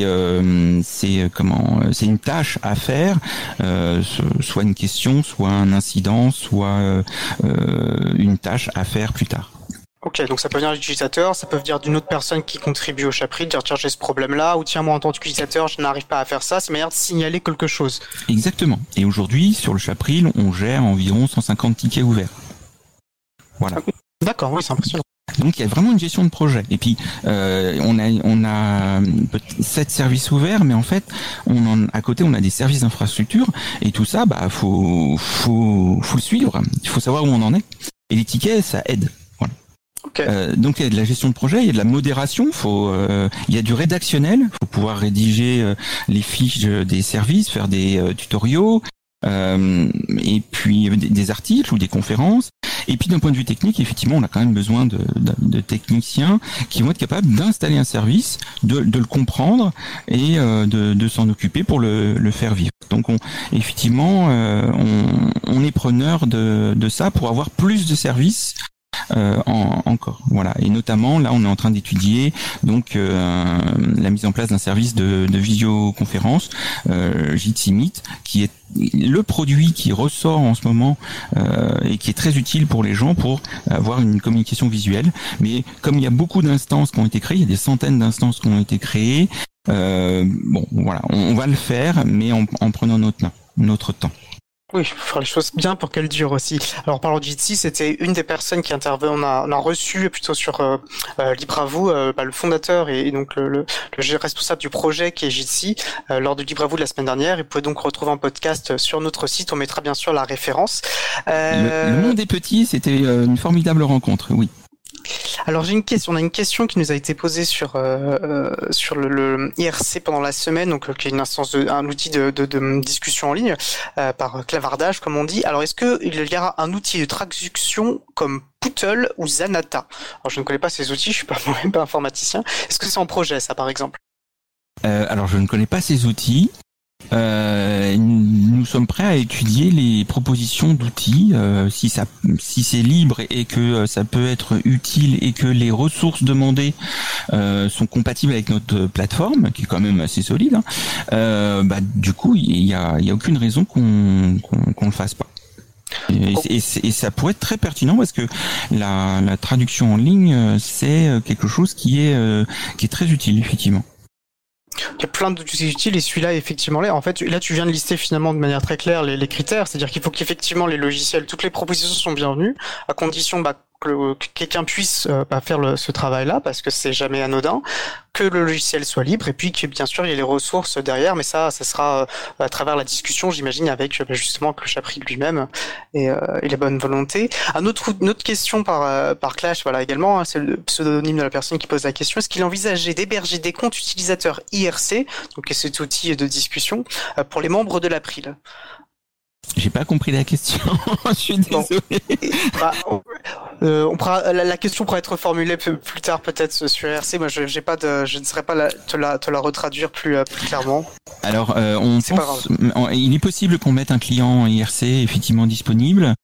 une tâche à faire, soit une question, soit un incident, soit une tâche à faire plus tard. Ok, donc ça peut venir de l'utilisateur, ça peut venir d'une autre personne qui contribue au Chapril, dire tiens j'ai ce problème-là, ou tiens moi en tant qu'utilisateur je n'arrive pas à faire ça, c'est une manière de signaler quelque chose. Exactement. Et aujourd'hui sur le Chapril, on gère environ 150 tickets ouverts. Voilà. D'accord, oui, c'est impressionnant. Donc il y a vraiment une gestion de projet. Et puis on a 7 services ouverts, mais en fait à côté on a des services d'infrastructure, et tout ça faut le suivre. Il faut savoir où on en est. Et les tickets ça aide. Voilà. Okay. Donc il y a de la gestion de projet, il y a de la modération, il y a du rédactionnel, faut pouvoir rédiger les fiches des services, faire des tutoriaux, et puis des articles ou des conférences. Et puis d'un point de vue technique, effectivement, on a quand même besoin de techniciens qui vont être capables d'installer un service, de le comprendre et de s'en occuper pour le faire vivre. Donc on est preneur de ça pour avoir plus de services encore. Voilà. Et notamment là on est en train d'étudier donc la mise en place d'un service de visioconférence Jitsi Meet, qui est le produit qui ressort en ce moment et qui est très utile pour les gens pour avoir une communication visuelle. Mais comme il y a beaucoup d'instances qui ont été créées, il y a des centaines d'instances qui ont été créées, voilà, on va le faire, mais en prenant notre temps. Oui, il faut faire les choses bien pour qu'elles durent aussi. Alors, parlant de Jitsi, c'était une des personnes qui intervenait. On a reçu plutôt sur Libre à vous, le fondateur et donc le responsable du projet qui est Jitsi lors de Libre à vous de la semaine dernière. Vous pouvez donc retrouver un podcast sur notre site. On mettra bien sûr la référence. Le monde est petit, c'était une formidable rencontre, oui. Alors j'ai une question. On a une question qui nous a été posée sur le IRC pendant la semaine, donc qui est une instance un outil de discussion en ligne par clavardage comme on dit. Alors est-ce que il y aura un outil de traduction comme Pootle ou Zanata ? Alors je ne connais pas ces outils, je suis moi-même pas informaticien. Est-ce que c'est en projet ça par exemple ? Alors je ne connais pas ces outils. Nous sommes prêts à étudier les propositions d'outils si c'est libre et que ça peut être utile et que les ressources demandées sont compatibles avec notre plateforme qui est quand même assez solide. Du coup il y a aucune raison qu'on le fasse pas. Et ça pourrait être très pertinent parce que la traduction en ligne c'est quelque chose qui est très utile effectivement. Il y a plein d'outils utiles et celui-là effectivement là. En fait, là tu viens de lister finalement de manière très claire les critères, c'est-à-dire qu'il faut qu'effectivement les logiciels, toutes les propositions sont bienvenues, à condition que quelqu'un puisse faire ce travail-là, parce que c'est jamais anodin, que le logiciel soit libre, et puis que bien sûr il y ait les ressources derrière, mais ça sera à travers la discussion, j'imagine, avec justement le Chapril lui-même et la bonne volonté. Une autre question par Clash, voilà également, c'est le pseudonyme de la personne qui pose la question. Est-ce qu'il envisageait d'héberger des comptes utilisateurs IRC, donc cet outil de discussion, pour les membres de l'April ? J'ai pas compris la question. Je suis désolé. La question pourra être formulée plus tard peut-être sur IRC. Moi, je ne saurais pas te la retraduire plus clairement. Alors, il est possible qu'on mette un client IRC effectivement disponible.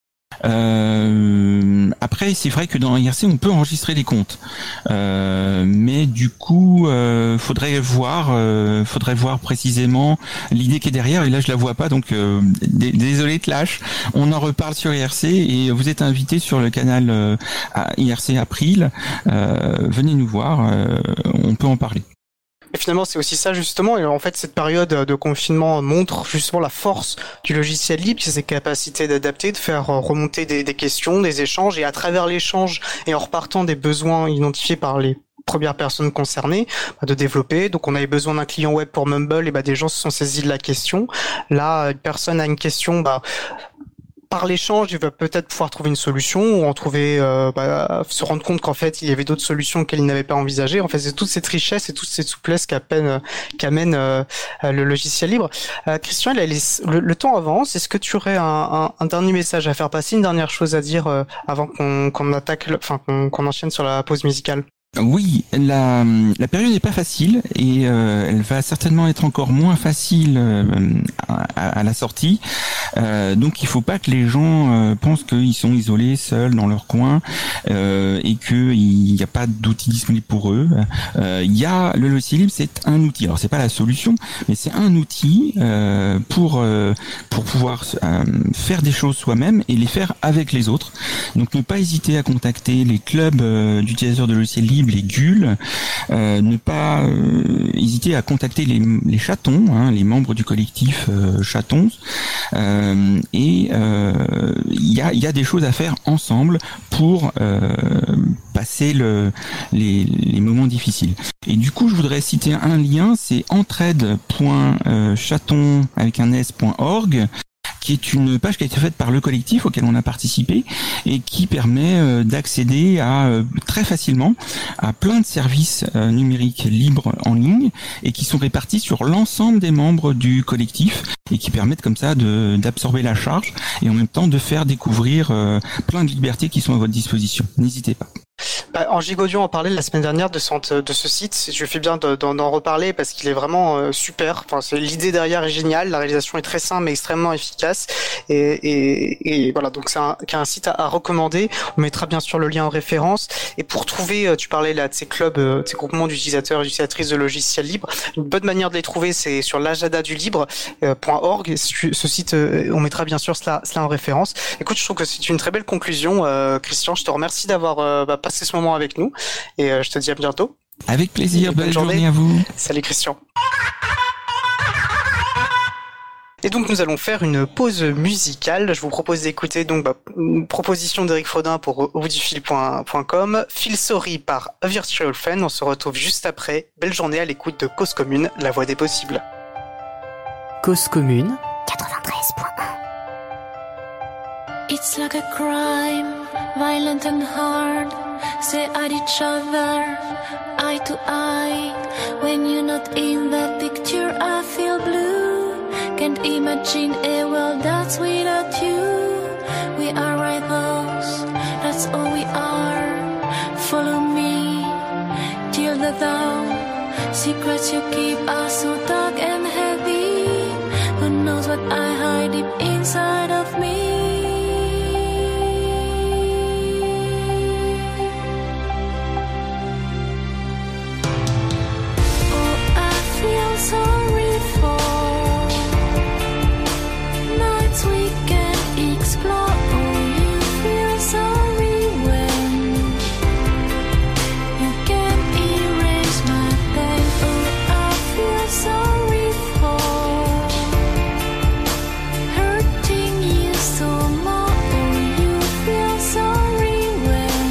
Après, c'est vrai que dans IRC, on peut enregistrer des comptes, mais du coup, faudrait voir précisément l'idée qui est derrière. Et là, je la vois pas, donc désolé Clash. On en reparle sur IRC et vous êtes invité sur le canal IRC April. Venez nous voir, on peut en parler. Et finalement, c'est aussi ça, justement. Et en fait, cette période de confinement montre justement la force du logiciel libre, c'est ses capacités d'adapter, de faire remonter des questions, des échanges, et à travers l'échange et en repartant des besoins identifiés par les premières personnes concernées, de développer. Donc, on avait besoin d'un client web pour Mumble, et des gens se sont saisis de la question. Là, une personne a une question, par l'échange, il va peut-être pouvoir trouver une solution ou en trouver, se rendre compte qu'en fait, il y avait d'autres solutions qu'elle n'avait pas envisagées. En fait, c'est toute cette richesse et toute cette souplesse qu'amène le logiciel libre. Christian, le temps avance. Est-ce que tu aurais un dernier message à faire passer, une dernière chose à dire avant qu'on attaque, qu'on enchaîne sur la pause musicale? Oui, la période n'est pas facile et elle va certainement être encore moins facile à la sortie. Donc il faut pas que les gens pensent qu'ils sont isolés, seuls dans leur coin et qu'il n'y a pas d'outils disponibles pour eux. Il y a le logiciel libre, c'est un outil. Alors c'est pas la solution, mais c'est un outil pour pouvoir faire des choses soi-même et les faire avec les autres. Donc ne pas hésiter à contacter les clubs d'utilisateurs de logiciels libres, les GUL, ne pas hésiter à contacter les chatons, les membres du collectif chatons, et il y a des choses à faire ensemble pour passer les moments difficiles. Et du coup, je voudrais citer un lien, c'est entraide.chaton avec un s.org, qui est une page qui a été faite par le collectif auquel on a participé et qui permet d'accéder très facilement à plein de services numériques libres en ligne et qui sont répartis sur l'ensemble des membres du collectif et qui permettent comme ça d'absorber la charge et en même temps de faire découvrir plein de libertés qui sont à votre disposition. N'hésitez pas. En Gigaudio, on parlait la semaine dernière de ce site. Je fais bien d'en reparler parce qu'il est vraiment super. Enfin, l'idée derrière est géniale. La réalisation est très simple mais extrêmement efficace. Et voilà, donc c'est un site à recommander. On mettra bien sûr le lien en référence. Et pour trouver, tu parlais là de ces clubs, de ces groupements d'utilisateurs et d'utilisatrices de logiciels libres. Une bonne manière de les trouver, c'est sur l'agenda-du-libre.org. Ce site, on mettra bien sûr cela en référence. Écoute, je trouve que c'est une très belle conclusion. Christian, je te remercie d'avoir passé ce moment avec nous et je te dis à bientôt. Avec plaisir, belle journée à vous. Salut Christian. Et donc nous allons faire une pause musicale. Je vous propose d'écouter donc une proposition d'Eric Frodin pour auboutdufil.com, Feel Sorry par A Virtual Friend. On se retrouve juste après. Belle journée à l'écoute de Cause Commune, la voix des possibles. Cause Commune 93.1. It's like a crime, violent and hard. Stay at each other, eye to eye. When you're not in the picture, I feel blue. Can't imagine a world that's without you. We are rivals, that's all we are. Follow me till the dawn. Secrets you keep are so dark and heavy. Who knows what I hide deep inside of me? Sorry for nights we can't explore. Oh, you feel sorry when you can't erase my pain. Oh, I feel sorry for hurting you so much. Oh, you feel sorry when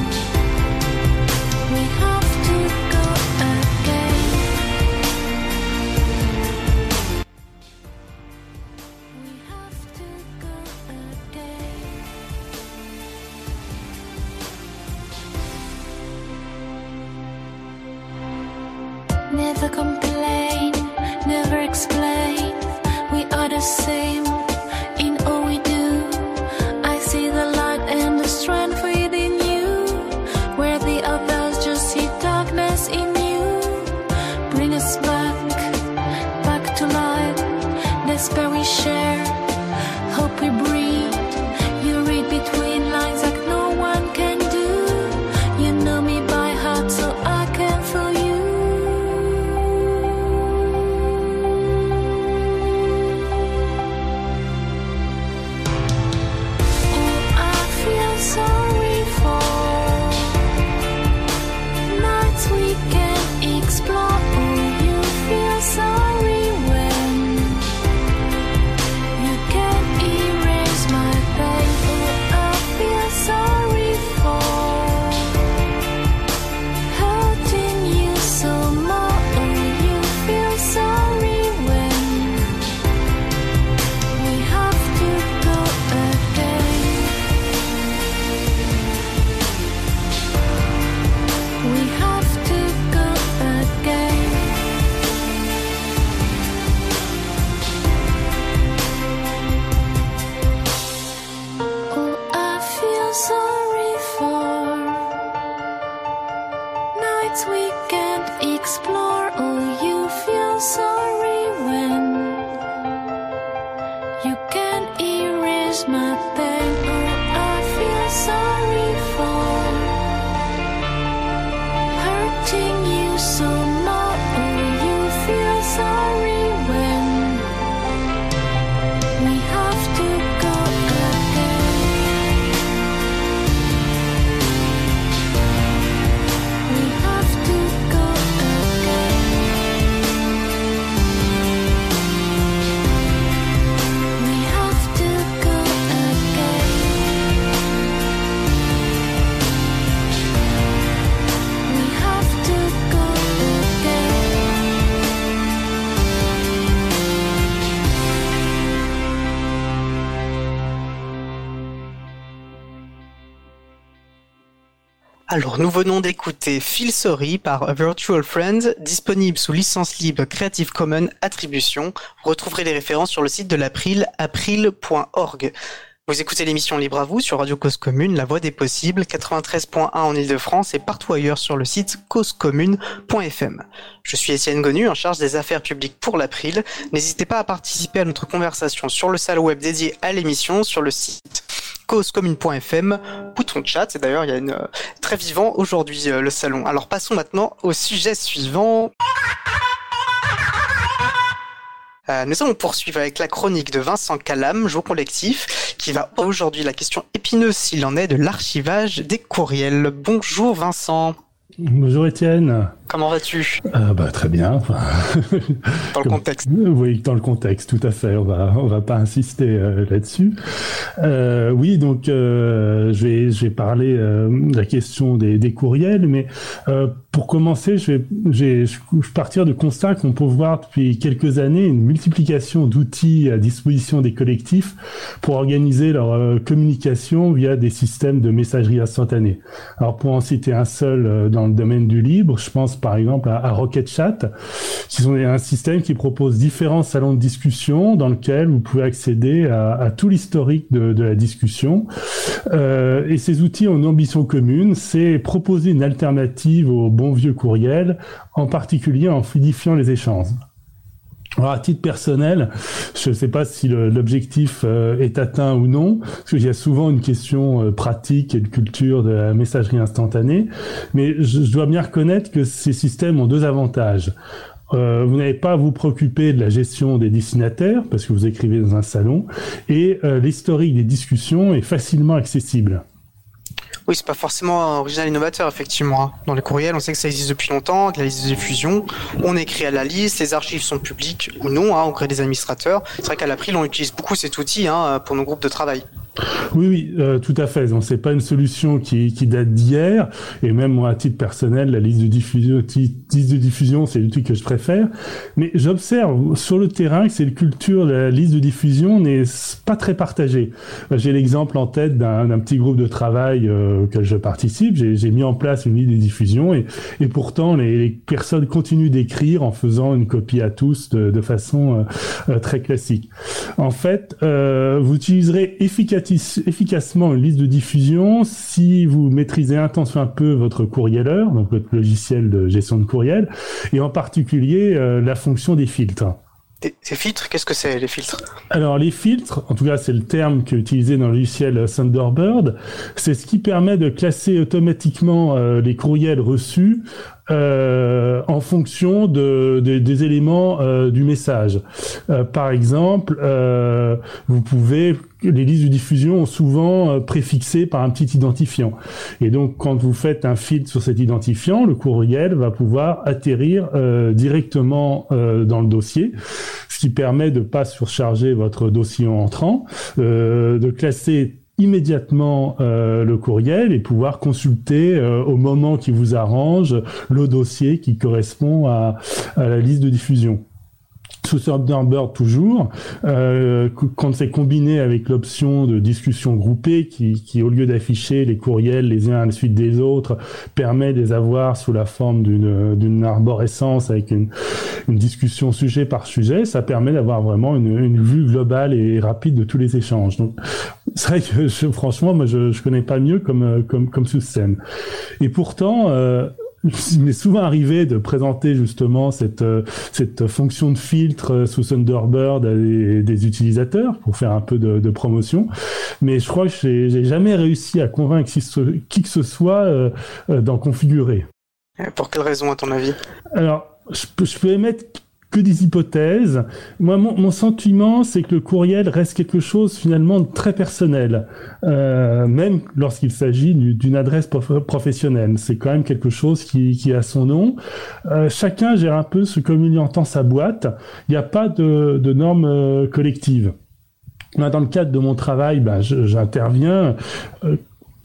we have to go again. Never complain, never explain. We are the same in all we do. I see the light and the strength within you, where the others just see darkness in you. Bring us back to life. Despair we share, hope we breathe. You read between lines like no one can do. You know me by heart, so I can feel you. Alors, nous venons d'écouter Feel Sorry par A Virtual Friend, disponible sous licence libre Creative Commons Attribution. Vous retrouverez les références sur le site de l'April, april.org. Vous écoutez l'émission Libre à vous sur Radio Cause Commune, la voix des possibles, 93.1 en Ile-de-France et partout ailleurs sur le site causecommune.fm. Je suis Étienne Gonu, en charge des affaires publiques pour l'April. N'hésitez pas à participer à notre conversation sur le salon web dédié à l'émission sur le site causecommune.fm, bouton chat. Et d'ailleurs, il y a très vivant aujourd'hui le salon. Alors passons maintenant au sujet suivant. Nous allons poursuivre avec la chronique de Vincent Calam, Jeu collectif, qui va aujourd'hui la question épineuse s'il en est de l'archivage des courriels. Bonjour Vincent. Bonjour Étienne. Comment vas-tu ? Très bien. Dans le contexte. Oui, dans le contexte, tout à fait. On va pas insister là-dessus. Oui, donc je vais parler de la question des courriels, mais pour commencer, je vais partir du constat qu'on peut voir depuis quelques années une multiplication d'outils à disposition des collectifs pour organiser leur communication via des systèmes de messagerie instantanée. Alors pour en citer un seul dans le domaine du libre, je pense par exemple à Rocket Chat, qui sont un système qui propose différents salons de discussion dans lequel vous pouvez accéder à tout l'historique de la discussion. Et ces outils ont une ambition commune, c'est proposer une alternative au bon vieux courriel, en particulier en fluidifiant les échanges. Alors, à titre personnel, je ne sais pas si l'objectif est atteint ou non, parce qu'il y a souvent une question pratique et de culture de la messagerie instantanée, mais je dois bien reconnaître que ces systèmes ont deux avantages. Vous n'avez pas à vous préoccuper de la gestion des destinataires, parce que vous écrivez dans un salon, et l'historique des discussions est facilement accessible. Oui, c'est pas forcément original et innovateur, effectivement. Dans les courriels, on sait que ça existe depuis longtemps, que la liste de diffusion, on écrit à la liste, les archives sont publiques ou non, on crée des administrateurs. C'est vrai qu'à l'April, on utilise beaucoup cet outil pour nos groupes de travail. Oui, tout à fait. Donc, c'est pas une solution qui date d'hier. Et même moi, à titre personnel, la liste de diffusion, c'est l'outil que je préfère. Mais j'observe sur le terrain que cette culture de la liste de diffusion n'est pas très partagée. J'ai l'exemple en tête d'un petit groupe de travail auquel je participe. J'ai mis en place une liste de diffusion et pourtant les personnes continuent d'écrire en faisant une copie à tous de façon très classique. En fait, vous utiliserez efficacement une liste de diffusion si vous maîtrisez un peu votre courrieleur, donc votre logiciel de gestion de courriel, et en particulier la fonction des filtres. Ces filtres, qu'est-ce que c'est les filtres ? Alors les filtres, en tout cas c'est le terme qui est utilisé dans le logiciel Thunderbird, c'est ce qui permet de classer automatiquement les courriels reçus en fonction des éléments du message. Par exemple, les listes de diffusion ont souvent préfixé par un petit identifiant. Et donc, quand vous faites un filtre sur cet identifiant, le courriel va pouvoir atterrir directement dans le dossier, ce qui permet de ne pas surcharger votre dossier en entrant, de classer immédiatement le courriel et pouvoir consulter au moment qui vous arrange le dossier qui correspond à la liste de diffusion. Sous Thunderbird toujours, quand c'est combiné avec l'option de discussion groupée qui au lieu d'afficher les courriels les uns à la suite des autres, permet de les avoir sous la forme d'une arborescence avec une discussion sujet par sujet, ça permet d'avoir vraiment une vue globale et rapide de tous les échanges. Donc, c'est vrai que franchement, moi je connais pas mieux comme système. Et pourtant, il m'est souvent arrivé de présenter justement cette fonction de filtre sous Thunderbird à des utilisateurs pour faire un peu de promotion, mais je crois que j'ai jamais réussi à convaincre qui que ce soit d'en configurer. Pour quelle raison, à ton avis ? Alors, je peux émettre que des hypothèses. Moi, mon sentiment, c'est que le courriel reste quelque chose finalement de très personnel, même lorsqu'il s'agit d'une adresse professionnelle. C'est quand même quelque chose qui a son nom. Chacun gère un peu ce comme il entend sa boîte. Il n'y a pas de normes collectives. Dans le cadre de mon travail, j'interviens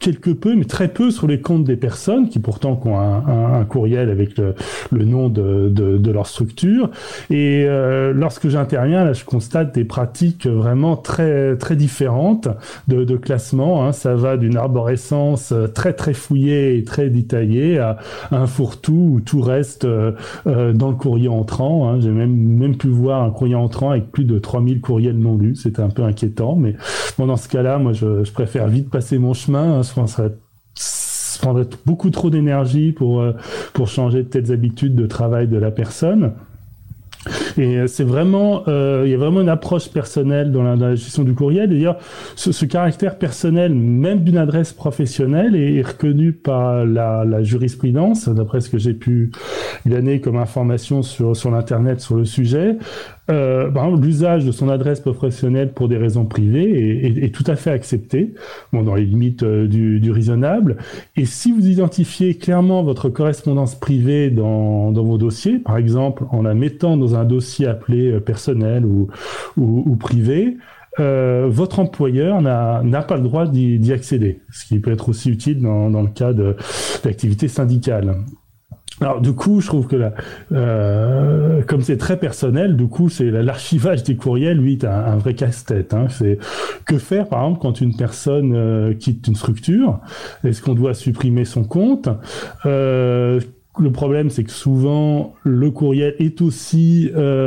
quelque peu, mais très peu sur les comptes des personnes qui pourtant ont un courriel avec le nom de leur structure. Et lorsque j'interviens, là, je constate des pratiques vraiment très très différentes de classement. Hein. Ça va d'une arborescence très très fouillée et très détaillée à un fourre-tout où tout reste dans le courrier entrant. Hein. J'ai même pu voir un courrier entrant avec plus de 3000 courriels non lus. C'était un peu inquiétant, mais bon, dans ce cas-là, moi, je préfère vite passer mon chemin. Hein. Je prendrait beaucoup trop d'énergie pour changer de telles habitudes de travail de la personne. Et c'est vraiment, il y a vraiment une approche personnelle dans la gestion du courriel. D'ailleurs, ce caractère personnel, même d'une adresse professionnelle, est reconnu par la jurisprudence, d'après ce que j'ai pu glaner comme information sur l'internet sur le sujet. Par exemple, l'usage de son adresse professionnelle pour des raisons privées est tout à fait accepté, bon, dans les limites du raisonnable. Et si vous identifiez clairement votre correspondance privée dans vos dossiers, par exemple en la mettant dans un dossier appelé personnel ou privé, votre employeur n'a pas le droit d'y accéder, ce qui peut être aussi utile dans le cas d'activité syndicale. Alors du coup, je trouve que comme c'est très personnel, du coup, c'est l'archivage des courriels, lui, est un vrai casse-tête. Hein. C'est que faire, par exemple, quand une personne quitte une structure? Est-ce qu'on doit supprimer son compte? Le problème, c'est que souvent, le courriel est aussi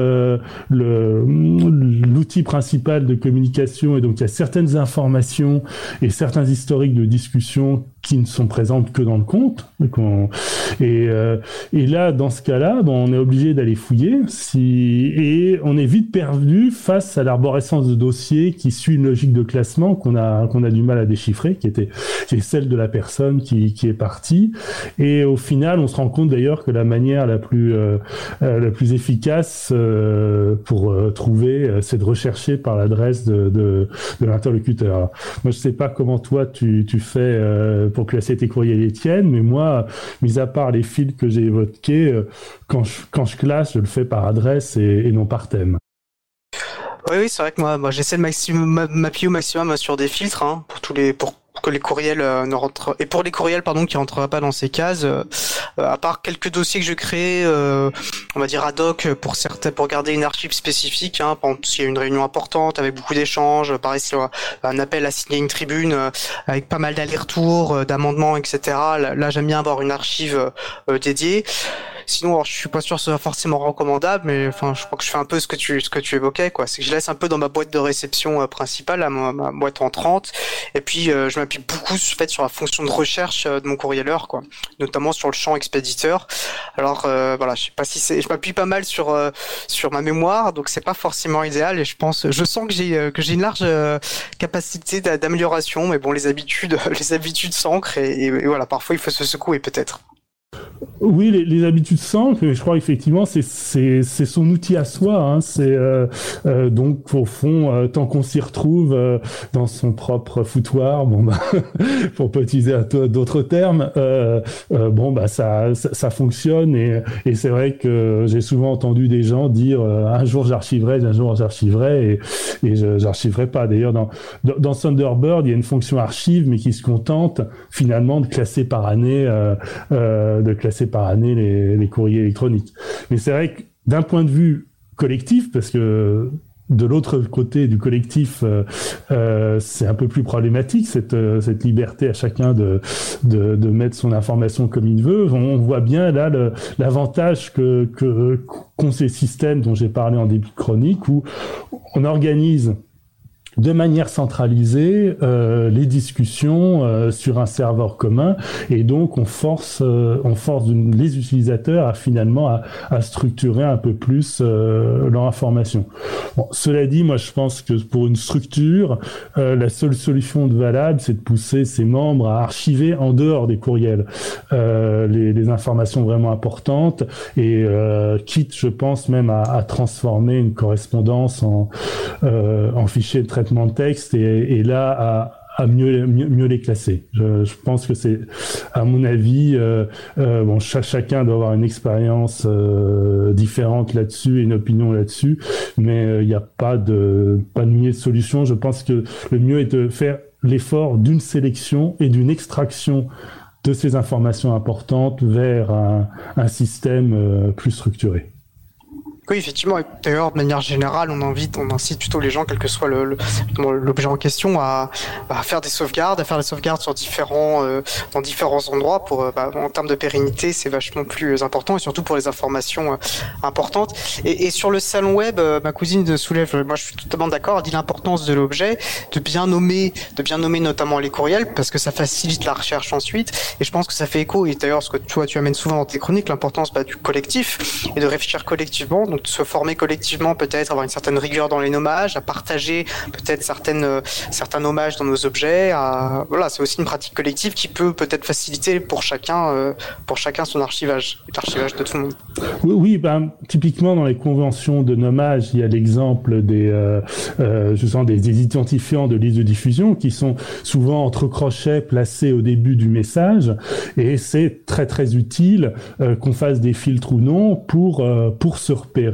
l'outil principal de communication, et donc il y a certaines informations et certains historiques de discussion qui ne sont présentes que dans le compte. Et là, dans ce cas-là, on est obligé d'aller fouiller et on est vite perdu face à l'arborescence de dossiers qui suit une logique de classement qu'on a du mal à déchiffrer, qui est celle de la personne qui est partie. Et au final, on se rend compte d'ailleurs que la manière la plus efficace pour trouver, c'est de rechercher par l'adresse de l'interlocuteur. Alors, moi, je sais pas comment toi tu fais pour classer tes courriels Étienne, mais moi, mis à part les fils que j'ai évoqués, quand je classe, je le fais par adresse et non par thème. Oui, c'est vrai que moi j'essaie de m'appuyer au maximum sur des filtres, hein, pour que les courriels ne rentrent, et pour les courriels qui rentreraient pas dans ces cases, à part quelques dossiers que je crée, on va dire ad hoc pour garder une archive spécifique, hein, par exemple s'il y a une réunion importante avec beaucoup d'échanges, pareil s'il y a un appel à signer une tribune avec pas mal d'allers-retours, d'amendements, etc. Là j'aime bien avoir une archive dédiée. Sinon, alors, je suis pas sûr que ce soit forcément recommandable, mais enfin, je crois que je fais un peu ce que tu évoquais, quoi. C'est que je laisse un peu dans ma boîte de réception principale, ma boîte entrante, et puis je m'appuie beaucoup sur la fonction de recherche de mon courrieleur, quoi, notamment sur le champ expéditeur. Alors voilà, je sais pas si je m'appuie pas mal sur ma mémoire, donc c'est pas forcément idéal, et je sens que j'ai une large capacité d'amélioration, mais bon, les habitudes s'ancrent, et voilà, parfois il faut se secouer peut-être. Oui, les habitudes simples, je crois effectivement c'est son outil à soi. Hein. C'est donc au fond, tant qu'on s'y retrouve dans son propre foutoir, pour pas utiliser d'autres termes, ça fonctionne, et c'est vrai que j'ai souvent entendu des gens dire un jour j'archiverai, et j'archiverai pas. D'ailleurs dans Thunderbird, il y a une fonction archive, mais qui se contente finalement de classer par année. Les courriers électroniques. Mais c'est vrai que d'un point de vue collectif, parce que de l'autre côté du collectif, c'est un peu plus problématique, cette liberté à chacun de mettre son information comme il veut. On voit bien là l'avantage qu'ont ces systèmes dont j'ai parlé en début de chronique, où on organise de manière centralisée les discussions sur un serveur commun, et donc on force les utilisateurs à structurer un peu plus leur information. Bon, cela dit, moi je pense que pour une structure, la seule solution valable, c'est de pousser ses membres à archiver en dehors des courriels les informations vraiment importantes, et quitte, je pense, même à transformer une correspondance en fichier de traitement de texte, et là à mieux les classer. Je pense que c'est, à mon avis, chacun doit avoir une expérience différente là-dessus et une opinion là-dessus, mais il n'y a pas de mieux de solution. Je pense que le mieux est de faire l'effort d'une sélection et d'une extraction de ces informations importantes vers un système plus structuré. Oui, effectivement. Et d'ailleurs, de manière générale, on incite plutôt les gens, quel que soit l'objet en question, à faire des sauvegardes, sur dans différents endroits pour, en termes de pérennité, c'est vachement plus important et surtout pour les informations importantes. Et sur le salon web, ma cousine soulève, moi je suis totalement d'accord, elle dit l'importance de l'objet, de bien nommer notamment les courriels parce que ça facilite la recherche ensuite. Et je pense que ça fait écho. Et d'ailleurs, ce que tu amènes souvent dans tes chroniques, l'importance du collectif et de réfléchir collectivement. Donc de se former collectivement, peut-être avoir une certaine rigueur dans les nommages, à partager peut-être certains nommages dans nos objets. Voilà, c'est aussi une pratique collective qui peut peut-être faciliter pour chacun son archivage, l'archivage de tout le monde. Oui, typiquement dans les conventions de nommage, il y a l'exemple des identifiants de liste de diffusion qui sont souvent entre crochets placés au début du message, et c'est très très utile qu'on fasse des filtres ou non pour se repérer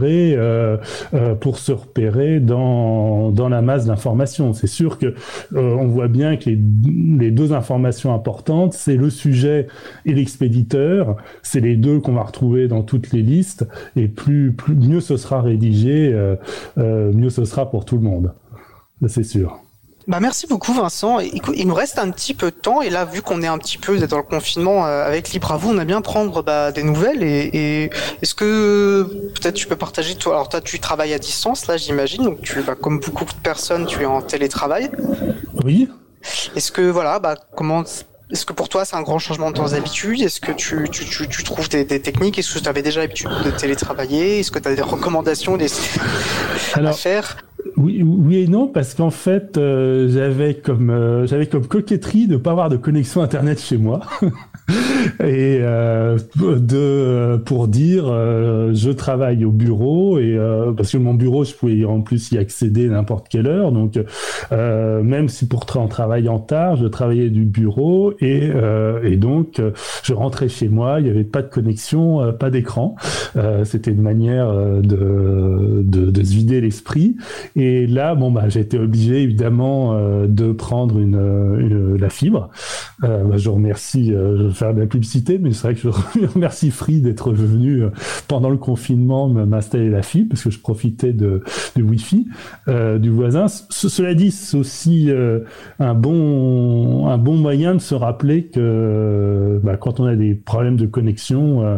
dans la masse d'informations. C'est sûr que on voit bien que les deux informations importantes, c'est le sujet et l'expéditeur. C'est les deux qu'on va retrouver dans toutes les listes, et mieux ce sera rédigé, mieux ce sera pour tout le monde. Ça, c'est sûr. Merci beaucoup Vincent. Écoute, il nous reste un petit peu de temps et là, vu qu'on est un petit peu dans le confinement avec Libre à vous, on a bien prendre des nouvelles et est-ce que peut-être tu peux partager toi. Alors toi, tu travailles à distance là, j'imagine, donc comme beaucoup de personnes, tu es en télétravail. Oui. Est-ce que est-ce que pour toi c'est un grand changement dans tes habitudes? Est-ce que tu trouves des techniques? Est-ce que tu avais déjà l'habitude de télétravailler? Est-ce que tu as des recommandations à faire? Oui et non, parce qu'en fait, j'avais comme coquetterie de pas avoir de connexion internet chez moi. Et pour dire je travaille au bureau, et parce que mon bureau je pouvais en plus y accéder n'importe quelle heure, donc même si en travaillant tard, je travaillais du bureau, et donc je rentrais chez moi, il y avait pas de connexion, pas d'écran, c'était une manière de se vider l'esprit. Et là j'ai été obligé évidemment de prendre la fibre. Je remercie, je vais faire de la publicité, mais c'est vrai que je remercie Free d'être venu pendant le confinement m'installer la fibre, parce que je profitais du Wi-Fi du voisin. Cela dit, c'est aussi un bon moyen de se rappeler que quand on a des problèmes de connexion,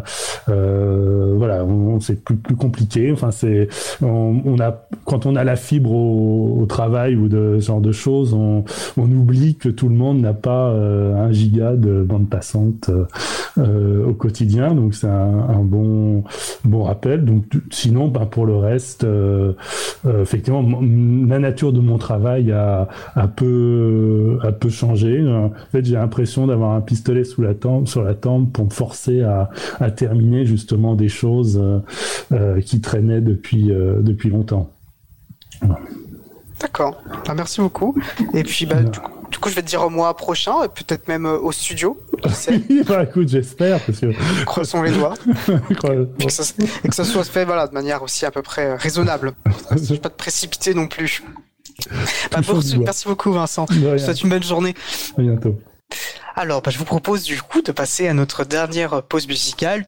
c'est plus compliqué. Enfin, quand on a la fibre au travail ou de ce genre de choses, on oublie que tout le monde n'a pas 1 giga de bande passante au quotidien, donc c'est un bon rappel. Donc sinon, pour le reste, effectivement, la nature de mon travail a peu changé. En fait, j'ai l'impression d'avoir un pistolet sur la tempe pour me forcer à terminer justement des choses qui traînaient depuis longtemps. Voilà. D'accord. Merci beaucoup. Et puis, du coup, je vais te dire au mois prochain, et peut-être même au studio. Écoute, j'espère, parce que... Croisons les doigts. et que ça soit fait de manière aussi à peu près raisonnable. Je ne vais pas te précipiter non plus. Merci beaucoup, Vincent. Je te souhaite une bonne journée. À bientôt. Alors, je vous propose du coup de passer à notre dernière pause musicale.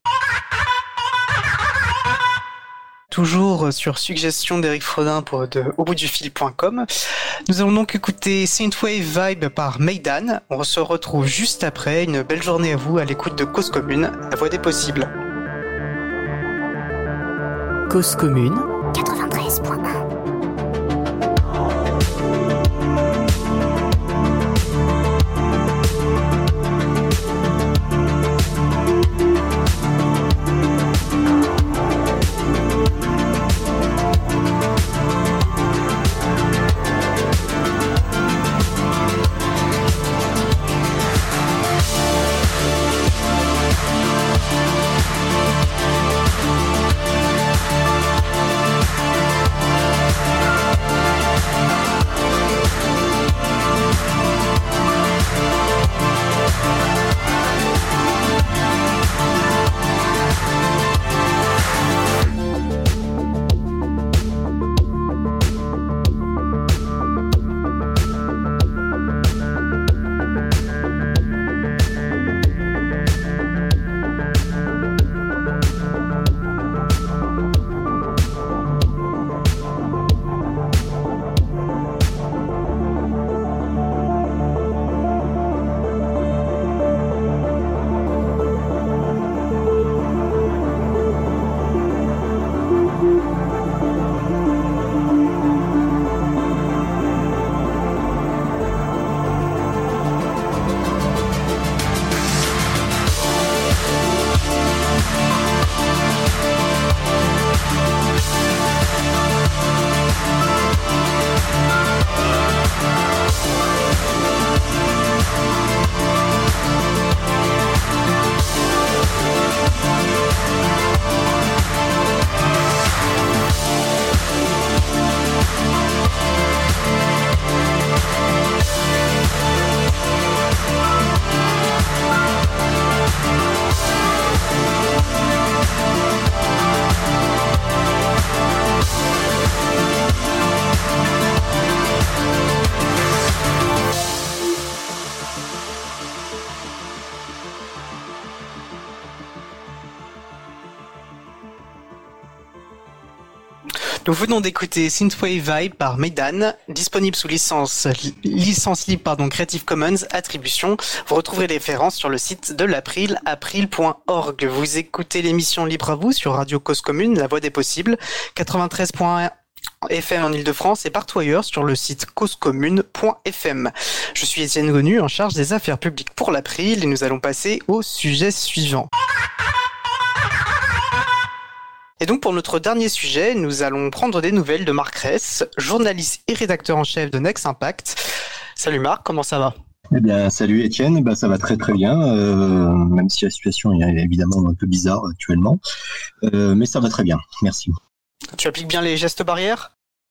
Toujours sur suggestion d'Eric Frodin de auboutdufil.com. Nous allons donc écouter Synthwave Vibe par Maidan. On se retrouve juste après. Une belle journée à vous à l'écoute de Cause Commune, la voix des possibles. Cause Commune 93.1. Nous venons d'écouter Synthwave Vibe par Maidan, disponible sous licence libre, Creative Commons Attribution. Vous retrouverez les références sur le site de l'April, april.org. Vous écoutez l'émission Libre à vous sur Radio Cause Commune, la voix des possibles, 93.1 FM en Ile-de-France et partout ailleurs sur le site causecommune.fm. Je suis Étienne Gonu, en charge des affaires publiques pour l'April, et nous allons passer au sujet suivant. Et donc pour notre dernier sujet, nous allons prendre des nouvelles de Marc Ress, journaliste et rédacteur en chef de Next Impact. Salut Marc, comment ça va ? Eh bien, salut Étienne, ça va très très bien, même si la situation est évidemment un peu bizarre actuellement, mais ça va très bien, merci. Tu appliques bien les gestes barrières ?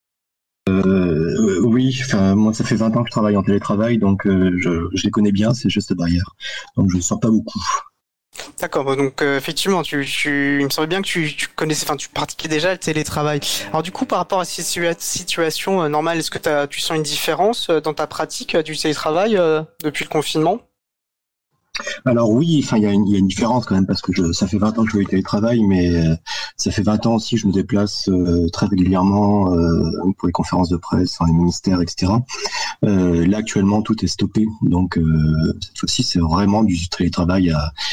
Oui, moi ça fait 20 ans que je travaille en télétravail, donc je les connais bien, ces gestes barrières, donc je ne sors pas beaucoup. D'accord, donc effectivement, il me semble bien que tu connaissais, tu pratiquais déjà le télétravail. Alors du coup, par rapport à cette situation normale, est-ce que tu sens une différence dans ta pratique du télétravail depuis le confinement ? Alors oui, il y a une différence quand même, parce que ça fait 20 ans que je fais du télétravail, mais ça fait 20 ans aussi que je me déplace très régulièrement pour les conférences de presse, dans les ministères, etc. Là actuellement tout est stoppé, donc cette fois-ci c'est vraiment du télétravail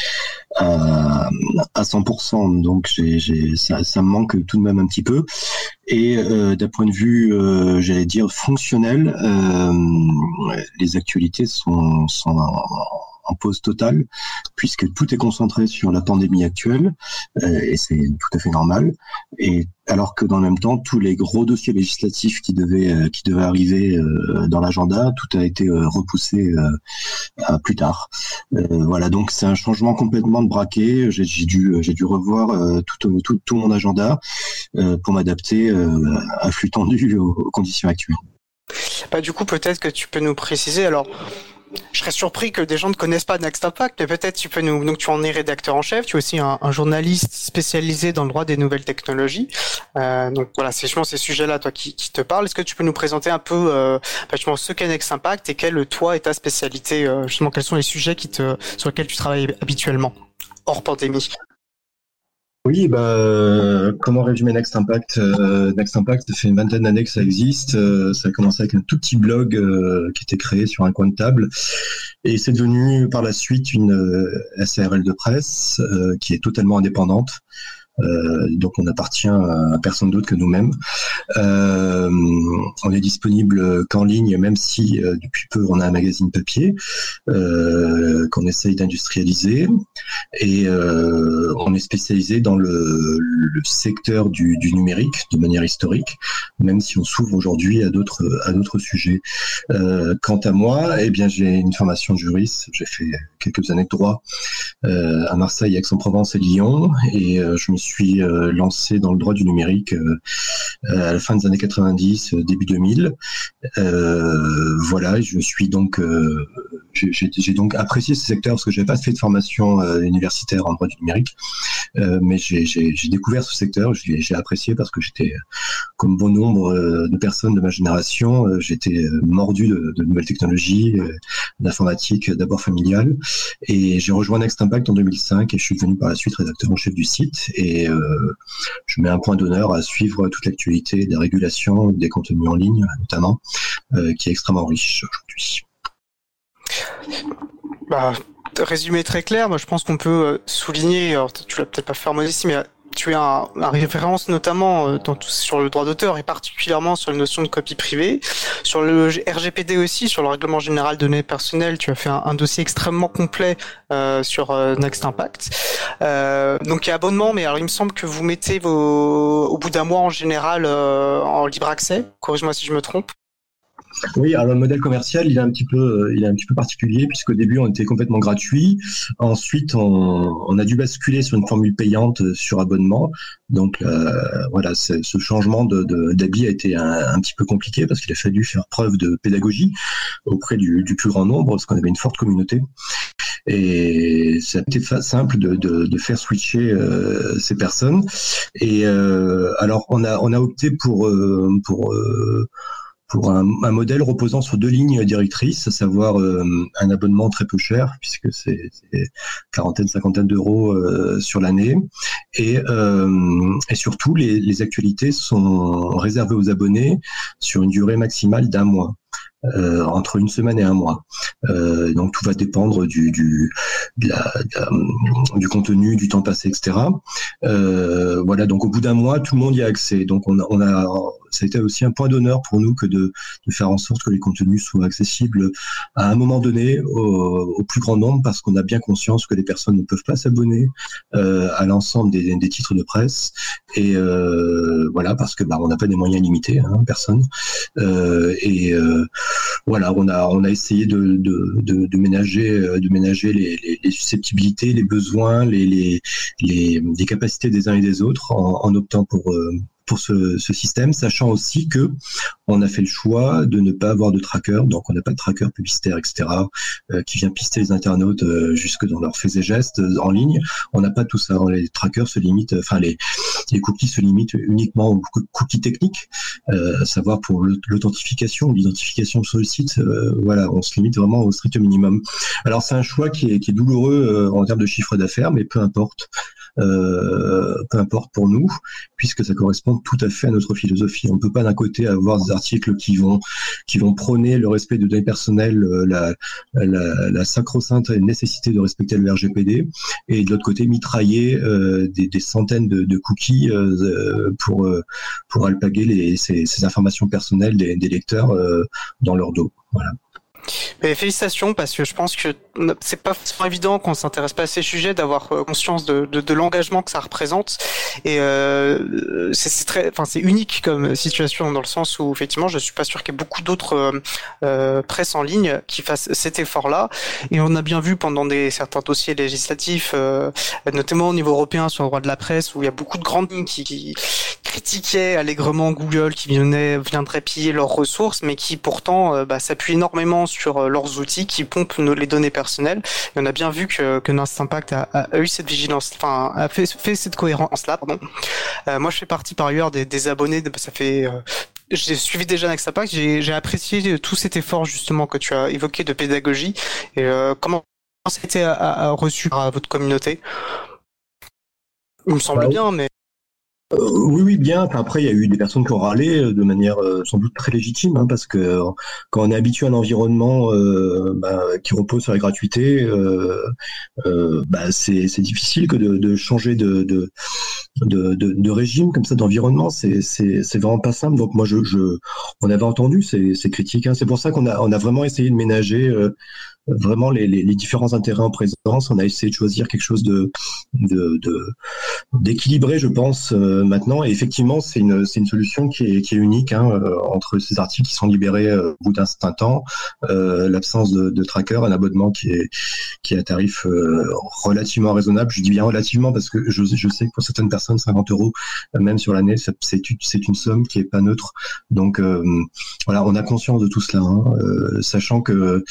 à 100%, donc ça me manque tout de même un petit peu. Et d'un point de vue, j'allais dire fonctionnel, les actualités sont en pause totale, puisque tout est concentré sur la pandémie actuelle, et c'est tout à fait normal. Et alors que dans le même temps, tous les gros dossiers législatifs qui devaient arriver dans l'agenda, tout a été repoussé à plus tard. Voilà, donc c'est un changement complètement de braquet. J'ai dû revoir tout mon agenda pour m'adapter à flux tendu aux conditions actuelles. Du coup, peut-être que tu peux nous préciser. Alors, je serais surpris que des gens ne connaissent pas Next Impact, mais peut-être tu peux donc tu en es rédacteur en chef, tu es aussi un journaliste spécialisé dans le droit des nouvelles technologies. Donc voilà, c'est justement ces sujets-là, toi, qui te parlent. Est-ce que tu peux nous présenter un peu justement ce qu'est Next Impact et quelle toi est ta spécialité, justement quels sont les sujets sur lesquels tu travailles habituellement, hors pandémie? Oui, comment résumer Next Impact ? Next Impact, ça fait une vingtaine d'années que ça existe. Ça a commencé avec un tout petit blog qui était créé sur un coin de table, et c'est devenu par la suite une SARL de presse qui est totalement indépendante. Donc on appartient à personne d'autre que nous-mêmes. On est disponible qu'en ligne, même si depuis peu on a un magazine papier qu'on essaye d'industrialiser, et on est spécialisé dans le secteur du numérique de manière historique, même si on s'ouvre aujourd'hui à d'autres sujets. Quant à moi, j'ai une formation de juriste, j'ai fait quelques années de droit à Marseille, Aix-en-Provence et Lyon, et je me suis lancé dans le droit du numérique à la fin des années 90, début 2000. Voilà, je suis donc j'ai donc apprécié ce secteur parce que j'avais pas fait de formation universitaire en droit du numérique, mais j'ai découvert ce secteur, j'ai apprécié parce que j'étais, comme bon nombre de personnes de ma génération, j'étais mordu de nouvelles technologies, d'informatique d'abord familiale, et j'ai rejoint Next Impact en 2005 et je suis devenu par la suite rédacteur en chef du site, et je mets un point d'honneur à suivre toute l'actualité des régulations des contenus en ligne notamment, qui est extrêmement riche aujourd'hui. Résumé très clair, moi je pense qu'on peut souligner, alors tu l'as peut-être pas fait en modestie, mais tu es un référence notamment sur le droit d'auteur et particulièrement sur les notions de copie privée, sur le RGPD aussi, sur le règlement général de données personnelles. Tu as fait un dossier extrêmement complet sur Next Impact. Donc il y a abonnement, mais alors il me semble que vous mettez au bout d'un mois en général en libre accès. Corrige-moi si je me trompe. Oui, alors le modèle commercial, il est un petit peu particulier, puisqu'au début on était complètement gratuit. Ensuite, on a dû basculer sur une formule payante sur abonnement. Donc voilà, ce changement d'habit a été un petit peu compliqué parce qu'il a fallu faire preuve de pédagogie auprès du plus grand nombre, parce qu'on avait une forte communauté. Et ça a été simple de faire switcher ces personnes. Et alors on a opté pour pour un modèle reposant sur 2 lignes directrices, à savoir un abonnement très peu cher, puisque c'est cinquantaine d'euros sur l'année, et surtout les actualités sont réservées aux abonnés sur une durée maximale d'1 mois. Entre 1 semaine et 1 mois. Donc tout va dépendre du contenu, du temps passé, etc. Voilà, donc au bout d'1 mois, tout le monde y a accès. Donc ça a été aussi un point d'honneur pour nous que de faire en sorte que les contenus soient accessibles à un moment donné au plus grand nombre, parce qu'on a bien conscience que les personnes ne peuvent pas s'abonner à l'ensemble des titres de presse, et voilà, parce que on n'a pas des moyens limités, personne. Voilà, on a essayé de ménager les susceptibilités, les besoins, les capacités des uns et des autres en optant pour ce système, sachant aussi que on a fait le choix de ne pas avoir de tracker, donc on n'a pas de tracker publicitaire, etc., qui vient pister les internautes jusque dans leurs faits et gestes en ligne. On n'a pas tout ça. Les trackers se limitent, les cookies se limitent uniquement aux cookies techniques, à savoir pour l'authentification, l'identification sur le site. Voilà, on se limite vraiment au strict minimum. Alors c'est un choix qui est douloureux en termes de chiffre d'affaires, mais peu importe pour nous, puisque ça correspond tout à fait à notre philosophie. On ne peut pas d'un côté avoir des articles qui vont prôner le respect de données personnelles, la sacro-sainte nécessité de respecter le RGPD, et de l'autre côté mitrailler des centaines de cookies pour alpaguer ces informations personnelles des lecteurs dans leur dos. Voilà. Mais félicitations, parce que je pense que c'est pas forcément évident quand on s'intéresse pas à ces sujets d'avoir conscience de l'engagement que ça représente, et c'est unique comme situation, dans le sens où effectivement je suis pas sûr qu'il y ait beaucoup d'autres presse en ligne qui fassent cet effort-là, et on a bien vu pendant certains dossiers législatifs, notamment au niveau européen sur le droit de la presse, où il y a beaucoup de grandes lignes qui critiquaient allègrement Google, qui viendraient piller leurs ressources, mais qui pourtant s'appuient énormément sur leurs outils qui pompent les données personnelles. Et on a bien vu que Nest Impact a eu cette vigilance, a fait cette cohérence-là. Moi, je fais partie par ailleurs des abonnés. J'ai suivi déjà Nest Impact. J'ai apprécié tout cet effort justement que tu as évoqué de pédagogie. Et comment ça a été reçu par votre communauté? Il me semble bien, mais... Oui, bien. Après, il y a eu des personnes qui ont râlé de manière sans doute très légitime, parce que quand on est habitué à un environnement qui repose sur la gratuité, c'est difficile que de changer de régime comme ça, d'environnement. C'est vraiment pas simple. Donc moi, on avait entendu ces critiques. C'est pour ça qu'on a vraiment essayé de ménager vraiment les différents intérêts en présence. On a essayé de choisir quelque chose d'équilibré, je pense, maintenant. Et effectivement, c'est une solution qui est unique, entre ces articles qui sont libérés au bout d'un certain temps, l'absence de tracker, un abonnement qui est à tarif relativement raisonnable. Je dis bien relativement parce que je sais que pour certaines personnes, 50 €, même sur l'année, c'est une somme qui est pas neutre. Donc voilà, on a conscience de tout cela, sachant que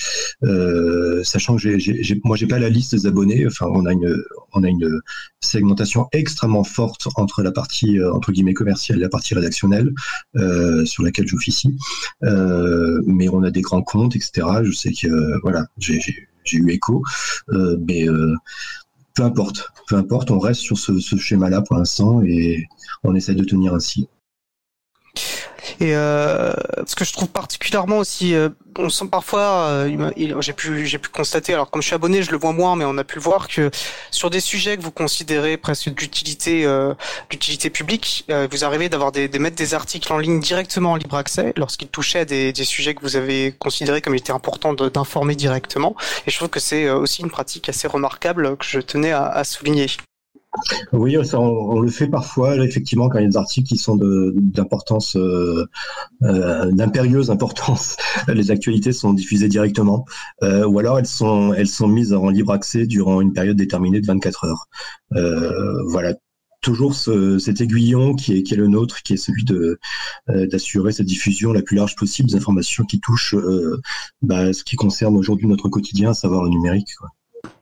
moi j'ai pas la liste des abonnés. Enfin, on a une segmentation extrêmement forte entre la partie entre guillemets commerciale et la partie rédactionnelle, sur laquelle j'officie. Mais on a des grands comptes, etc. Je sais que voilà, j'ai eu écho, mais peu importe, on reste sur ce schéma-là pour l'instant et on essaie de tenir ainsi. Et ce que je trouve particulièrement aussi, on sent parfois, j'ai pu constater, alors comme je suis abonné, je le vois moins, mais on a pu le voir que sur des sujets que vous considérez presque d'utilité publique, vous arrivez de mettre des articles en ligne directement en libre accès lorsqu'ils touchaient à des sujets que vous avez considérés comme il était important d'informer directement. Et je trouve que c'est aussi une pratique assez remarquable que je tenais à souligner. Oui, ça, on le fait parfois, là, effectivement, quand il y a des articles qui sont d'importance, d'impérieuse importance, les actualités sont diffusées directement, ou alors elles sont mises en libre accès durant une période déterminée de 24 heures. Voilà. Toujours cet aiguillon qui est le nôtre, qui est celui d'assurer cette diffusion la plus large possible des informations qui touchent ce qui concerne aujourd'hui notre quotidien, à savoir le numérique, quoi.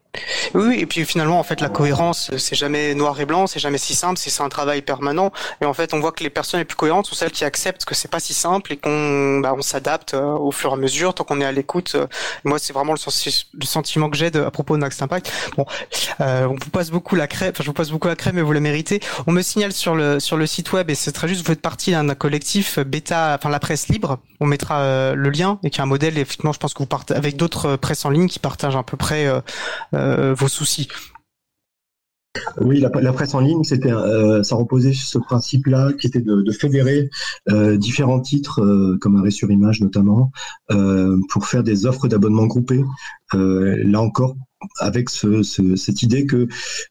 Oui, et puis finalement, en fait, la cohérence, c'est jamais noir et blanc, c'est jamais si simple, c'est un travail permanent. Et en fait, on voit que les personnes les plus cohérentes sont celles qui acceptent que c'est pas si simple et on s'adapte au fur et à mesure, tant qu'on est à l'écoute. Moi, c'est vraiment le sentiment que j'ai à propos de Next Impact. Bon, on vous passe beaucoup la crème, je vous passe beaucoup la crème, mais vous la méritez. On me signale sur le site web, et c'est très juste, vous faites partie d'un collectif bêta, la presse libre. On mettra le lien, et qui est un modèle, et effectivement, je pense que vous partez avec d'autres presses en ligne qui partagent à peu près vos soucis. Oui, la presse en ligne, ça reposait sur ce principe-là, qui était de fédérer différents titres, comme Arrêt sur Image notamment, pour faire des offres d'abonnement groupées. Là encore, avec cette idée que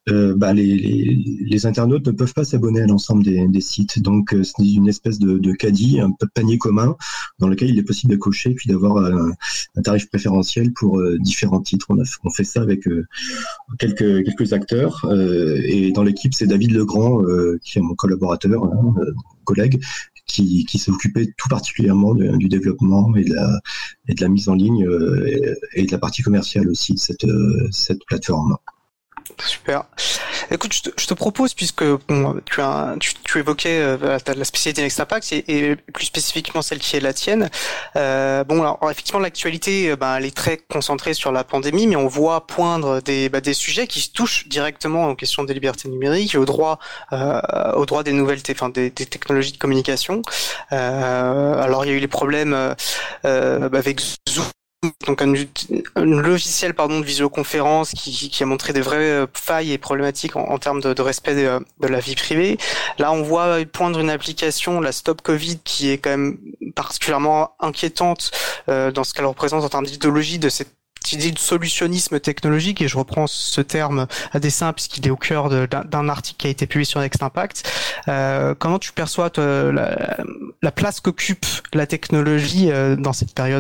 les internautes ne peuvent pas s'abonner à l'ensemble des sites. Donc, c'est une espèce de caddie, un panier commun, dans lequel il est possible de cocher, puis d'avoir un tarif préférentiel pour différents titres. On fait ça avec quelques acteurs. Et dans l'équipe, c'est David Legrand, qui est mon collaborateur, collègue, qui s'est occupé tout particulièrement du développement et de la mise en ligne et de la partie commerciale aussi de cette plateforme. Super. Écoute, je te propose, puisque tu évoquais la spécialité Next Impact et plus spécifiquement celle qui est la tienne. Alors effectivement, l'actualité, elle est très concentrée sur la pandémie, mais on voit poindre des sujets qui se touchent directement aux questions des libertés numériques et au droit des nouvelles, des technologies de communication. Alors il y a eu les problèmes avec Zoom. Donc un logiciel de visioconférence qui a montré des vraies failles et problématiques en termes de respect de la vie privée. Là, on voit poindre une application, la Stop Covid, qui est quand même particulièrement inquiétante dans ce qu'elle représente en termes d'idéologie de cette idée de solutionnisme technologique, et je reprends ce terme à dessein puisqu'il est au cœur d'un article qui a été publié sur Next Impact. Comment tu perçois la place qu'occupe la technologie dans cette période ?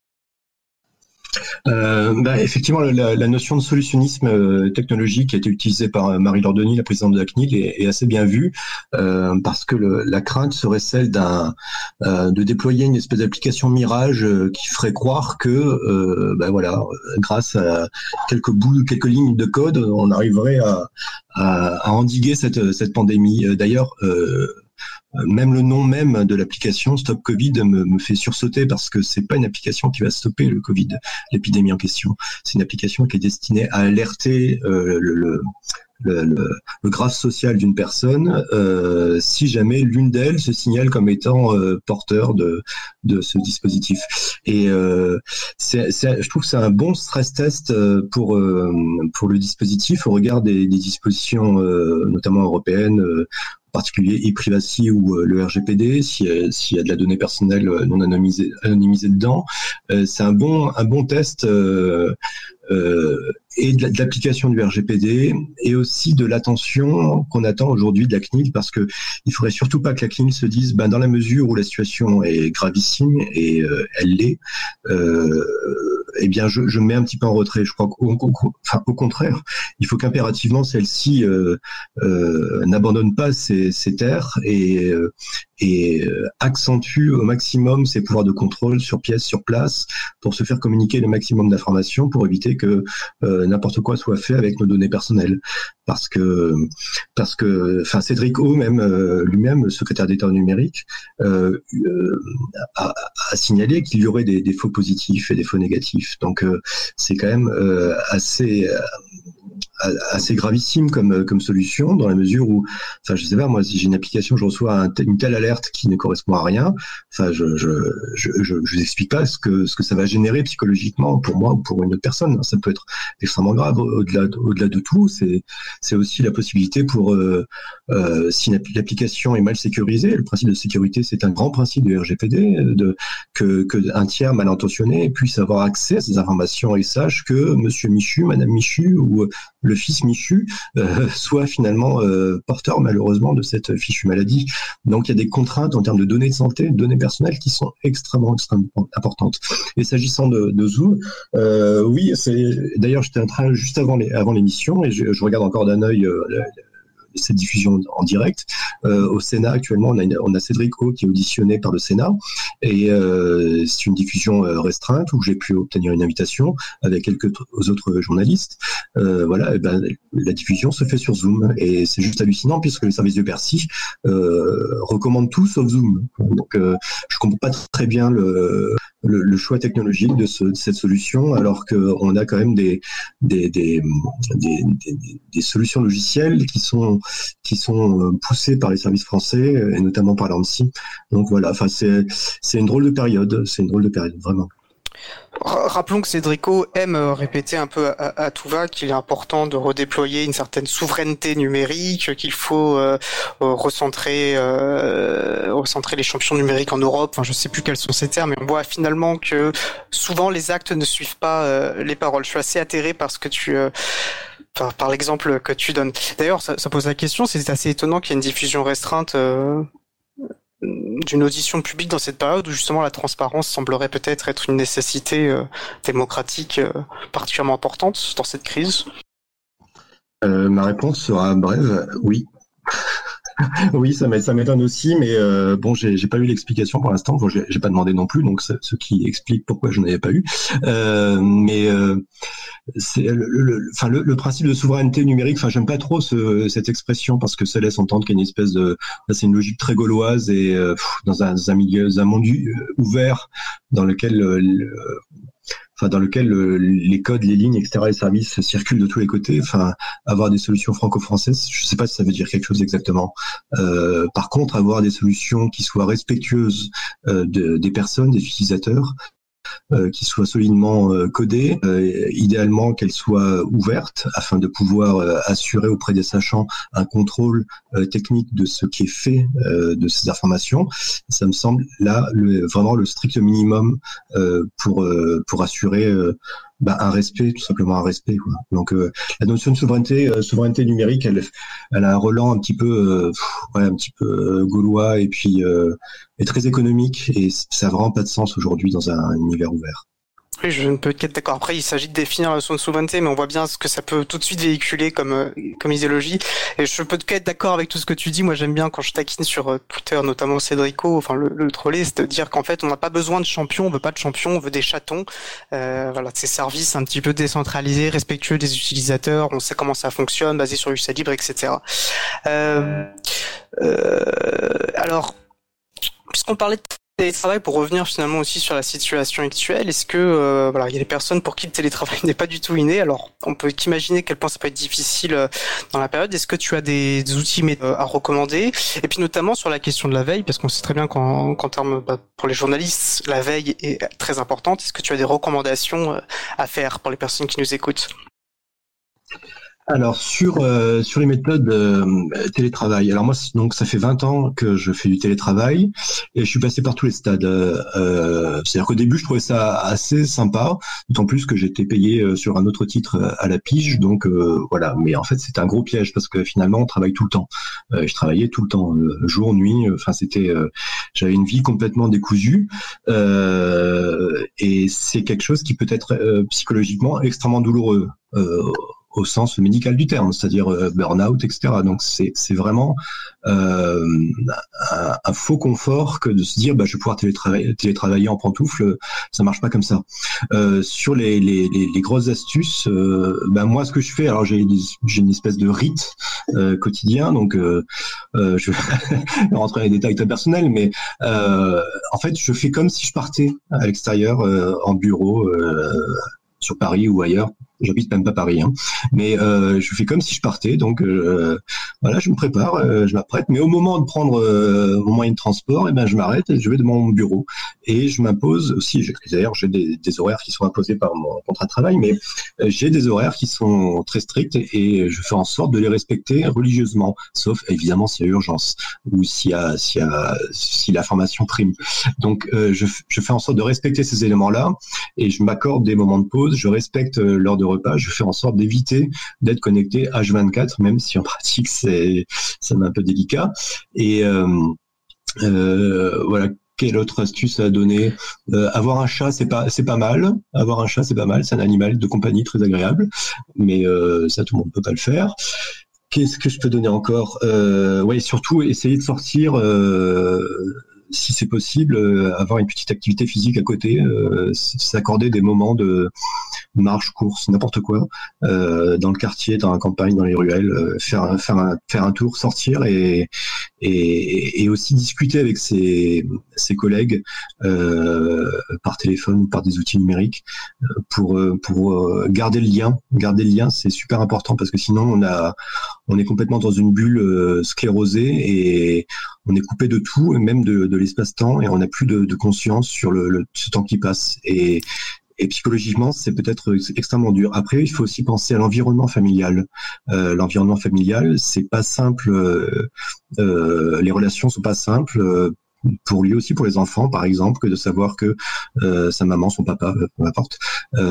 Effectivement, la notion de solutionnisme technologique qui a été utilisée par Marie-Laure Denis, la présidente de la CNIL, est assez bien vue, parce que la crainte serait celle de déployer une espèce d'application mirage qui ferait croire que grâce à quelques lignes de code, on arriverait à endiguer cette pandémie. D'ailleurs, même le nom même de l'application Stop Covid me fait sursauter, parce que c'est pas une application qui va stopper le Covid, l'épidémie en question. C'est une application qui est destinée à alerter le graphe social d'une personne si jamais l'une d'elles se signale comme étant porteur de ce dispositif. Et je trouve que c'est un bon stress test pour le dispositif au regard des dispositions notamment européennes, en particulier e-privacy ou le RGPD, s'il y a de la donnée personnelle non anonymisée dedans. C'est un bon test et de l'application du RGPD, et aussi de l'attention qu'on attend aujourd'hui de la CNIL, parce que il faudrait surtout pas que la CNIL se dise, dans la mesure où la situation est gravissime, et elle l'est, je me mets un petit peu en retrait. Je crois qu'au contraire, il faut qu'impérativement celle-ci n'abandonne pas ses terres et accentue au maximum ses pouvoirs de contrôle sur pièce, sur place, pour se faire communiquer le maximum d'informations, pour éviter que n'importe quoi soit fait avec nos données personnelles. Parce que Cédric O, lui-même, le secrétaire d'État au numérique, a signalé qu'il y aurait des faux positifs et des faux négatifs. Donc c'est quand même assez gravissime comme solution, dans la mesure où, je sais pas, moi, si j'ai une application, je reçois une telle alerte qui ne correspond à rien, je vous explique pas ce que ça va générer psychologiquement pour moi ou pour une autre personne. Ça peut être extrêmement grave. Au-delà de tout, c'est aussi la possibilité pour, si l'application est mal sécurisée, le principe de sécurité, c'est un grand principe du RGPD, que un tiers mal intentionné puisse avoir accès à ces informations et sache que Monsieur Michu, Madame Michu ou le fils Michu soit finalement porteur malheureusement de cette fichue maladie. Donc il y a des contraintes en termes de données de santé, de données personnelles qui sont extrêmement importantes. Et s'agissant de Zoom, oui, d'ailleurs j'étais en train juste avant l'émission, et je regarde encore d'un œil cette diffusion en direct. Au Sénat actuellement, on a Cédric O qui est auditionné par le Sénat et c'est une diffusion restreinte où j'ai pu obtenir une invitation avec quelques autres journalistes. Voilà, et ben, la diffusion se fait sur Zoom et c'est juste hallucinant puisque le service de Bercy recommande tout sauf Zoom. Donc je comprends pas très bien le choix technologique de cette solution alors qu'on a quand même des solutions logicielles qui sont poussées par les services français et notamment par l'ANSSI. Donc voilà, enfin c'est une drôle de période, vraiment. Rappelons que Cédrico aime répéter un peu à tout va qu'il est important de redéployer une certaine souveraineté numérique, qu'il faut recentrer les champions numériques en Europe. Enfin, je sais plus quels sont ces termes, mais on voit finalement que souvent les actes ne suivent pas les paroles. Je suis assez atterré par ce que par l'exemple que tu donnes. D'ailleurs, ça pose la question, c'est assez étonnant qu'il y ait une diffusion restreinte d'une audition publique dans cette période où justement la transparence semblerait peut-être être une nécessité démocratique particulièrement importante dans cette crise. Ma réponse sera brève, oui. Oui, ça m'étonne aussi, mais bon, j'ai pas eu l'explication pour l'instant. Bon, j'ai pas demandé non plus, donc ce qui explique pourquoi je n'avais pas eu. Mais c'est le principe de souveraineté numérique. Enfin, j'aime pas trop cette expression parce que ça laisse entendre qu'il y a une espèce c'est une logique très gauloise et dans un monde ouvert dans lequel les codes, les lignes, etc., les services circulent de tous les côtés. Enfin, avoir des solutions franco-françaises, je ne sais pas si ça veut dire quelque chose exactement. Par contre, avoir des solutions qui soient respectueuses des personnes, des utilisateurs, qui soient solidement codées, idéalement qu'elles soient ouvertes afin de pouvoir assurer auprès des sachants un contrôle technique de ce qui est fait de ces informations. Ça me semble là vraiment le strict minimum pour assurer un respect, tout simplement un respect, quoi. Donc la notion de souveraineté numérique, elle a un relent un petit peu gaulois et puis est très économique et ça n'a vraiment pas de sens aujourd'hui dans un univers ouvert. Oui, je ne peux qu'être d'accord. Après, il s'agit de définir la notion de souveraineté, mais on voit bien ce que ça peut tout de suite véhiculer comme idéologie. Et je peux qu'être d'accord avec tout ce que tu dis. Moi, j'aime bien quand je taquine sur Twitter, notamment Cédrico, enfin le troller, c'est de dire qu'en fait, on n'a pas besoin de champions, on veut pas de champions, on veut des chatons. Voilà, ces services un petit peu décentralisés, respectueux des utilisateurs, on sait comment ça fonctionne, basé sur l'usage libre, etc. Alors, puisqu'on parlait de télétravail, pour revenir finalement aussi sur la situation actuelle, est-ce que il y a des personnes pour qui le télétravail n'est pas du tout inné? Alors on peut qu'imaginer à quel point ça peut être difficile dans la période. Est-ce que tu as des outils à recommander? Et puis notamment sur la question de la veille, parce qu'on sait très bien qu'en termes pour les journalistes, la veille est très importante. Est-ce que tu as des recommandations à faire pour les personnes qui nous écoutent? Alors sur les méthodes télétravail. Alors moi donc ça fait 20 ans que je fais du télétravail et je suis passé par tous les stades. C'est-à-dire qu'au début je trouvais ça assez sympa, d'autant plus que j'étais payé sur un autre titre à la pige, donc voilà. Mais en fait c'était un gros piège parce que finalement on travaille tout le temps. Je travaillais tout le temps, jour, nuit. Enfin j'avais une vie complètement décousue et c'est quelque chose qui peut être psychologiquement extrêmement douloureux. Au sens médical du terme, c'est-à-dire burn-out, etc. Donc c'est vraiment un faux confort que de se dire je vais pouvoir télétravailler en pantoufle. Ça marche pas comme ça. Sur les grosses astuces, moi ce que je fais, alors j'ai une espèce de rite quotidien, donc je vais rentrer dans les détails très personnels, mais en fait je fais comme si je partais à l'extérieur en bureau sur Paris ou ailleurs. J'habite même pas Paris, hein. Mais je fais comme si je partais, donc voilà, je me prépare, je m'apprête, mais au moment de prendre mon moyen de transport, je m'arrête et je vais de mon bureau et je m'impose aussi. D'ailleurs, j'ai des horaires qui sont imposés par mon contrat de travail, mais j'ai des horaires qui sont très stricts et je fais en sorte de les respecter religieusement, sauf évidemment s'il y a urgence ou si la formation prime. Donc je fais en sorte de respecter ces éléments-là et je m'accorde des moments de pause, je respecte l'heure de repas, je fais en sorte d'éviter d'être connecté H24, même si en pratique ça m'est un peu délicat. Et voilà. Quelle autre astuce à donner? Avoir un chat, c'est pas mal. Avoir un chat, c'est pas mal. C'est un animal de compagnie très agréable, mais ça tout le monde peut pas le faire. Qu'est-ce que je peux donner encore? Ouais, surtout essayer de sortir, si c'est possible, avoir une petite activité physique à côté, s'accorder des moments de marche, course, n'importe quoi, dans le quartier, dans la campagne, dans les ruelles, faire un tour, sortir et aussi discuter avec ses collègues par téléphone ou par des outils numériques pour garder le lien. Garder le lien, c'est super important parce que sinon on est complètement dans une bulle sclérosée et on est coupé de tout, même de l'espace-temps, et on n'a plus de conscience sur ce temps qui passe. Et psychologiquement, c'est peut-être extrêmement dur. Après, il faut aussi penser à l'environnement familial. L'environnement familial, c'est pas simple. Les relations sont pas simples. Pour lui aussi, pour les enfants, par exemple, que de savoir que sa maman, son papa, peu importe,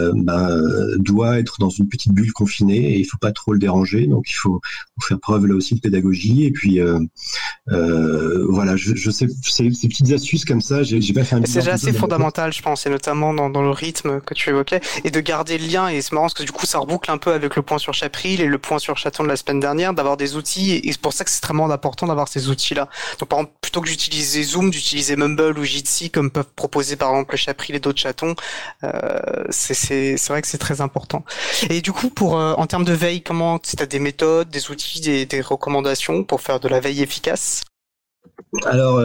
doit être dans une petite bulle confinée et il faut pas trop le déranger. Donc, il faut faire preuve là aussi de pédagogie. Et puis, voilà, je sais, ces petites astuces comme ça, j'ai pas fait un. C'est déjà assez fondamental, je pense, et notamment dans le rythme que tu évoquais, et de garder le lien. Et c'est marrant parce que du coup, ça reboucle un peu avec le point sur Chapril et le point sur Chaton de la semaine dernière, d'avoir des outils. Et c'est pour ça que c'est extrêmement important d'avoir ces outils-là. Donc, par exemple, plutôt que d'utiliser Zoom, d'utiliser Mumble ou Jitsi comme peuvent proposer par exemple le Chapril et d'autres chatons, c'est vrai que c'est très important. Et du coup, en termes de veille, comment tu as des méthodes, des outils, des recommandations pour faire de la veille efficace? Alors,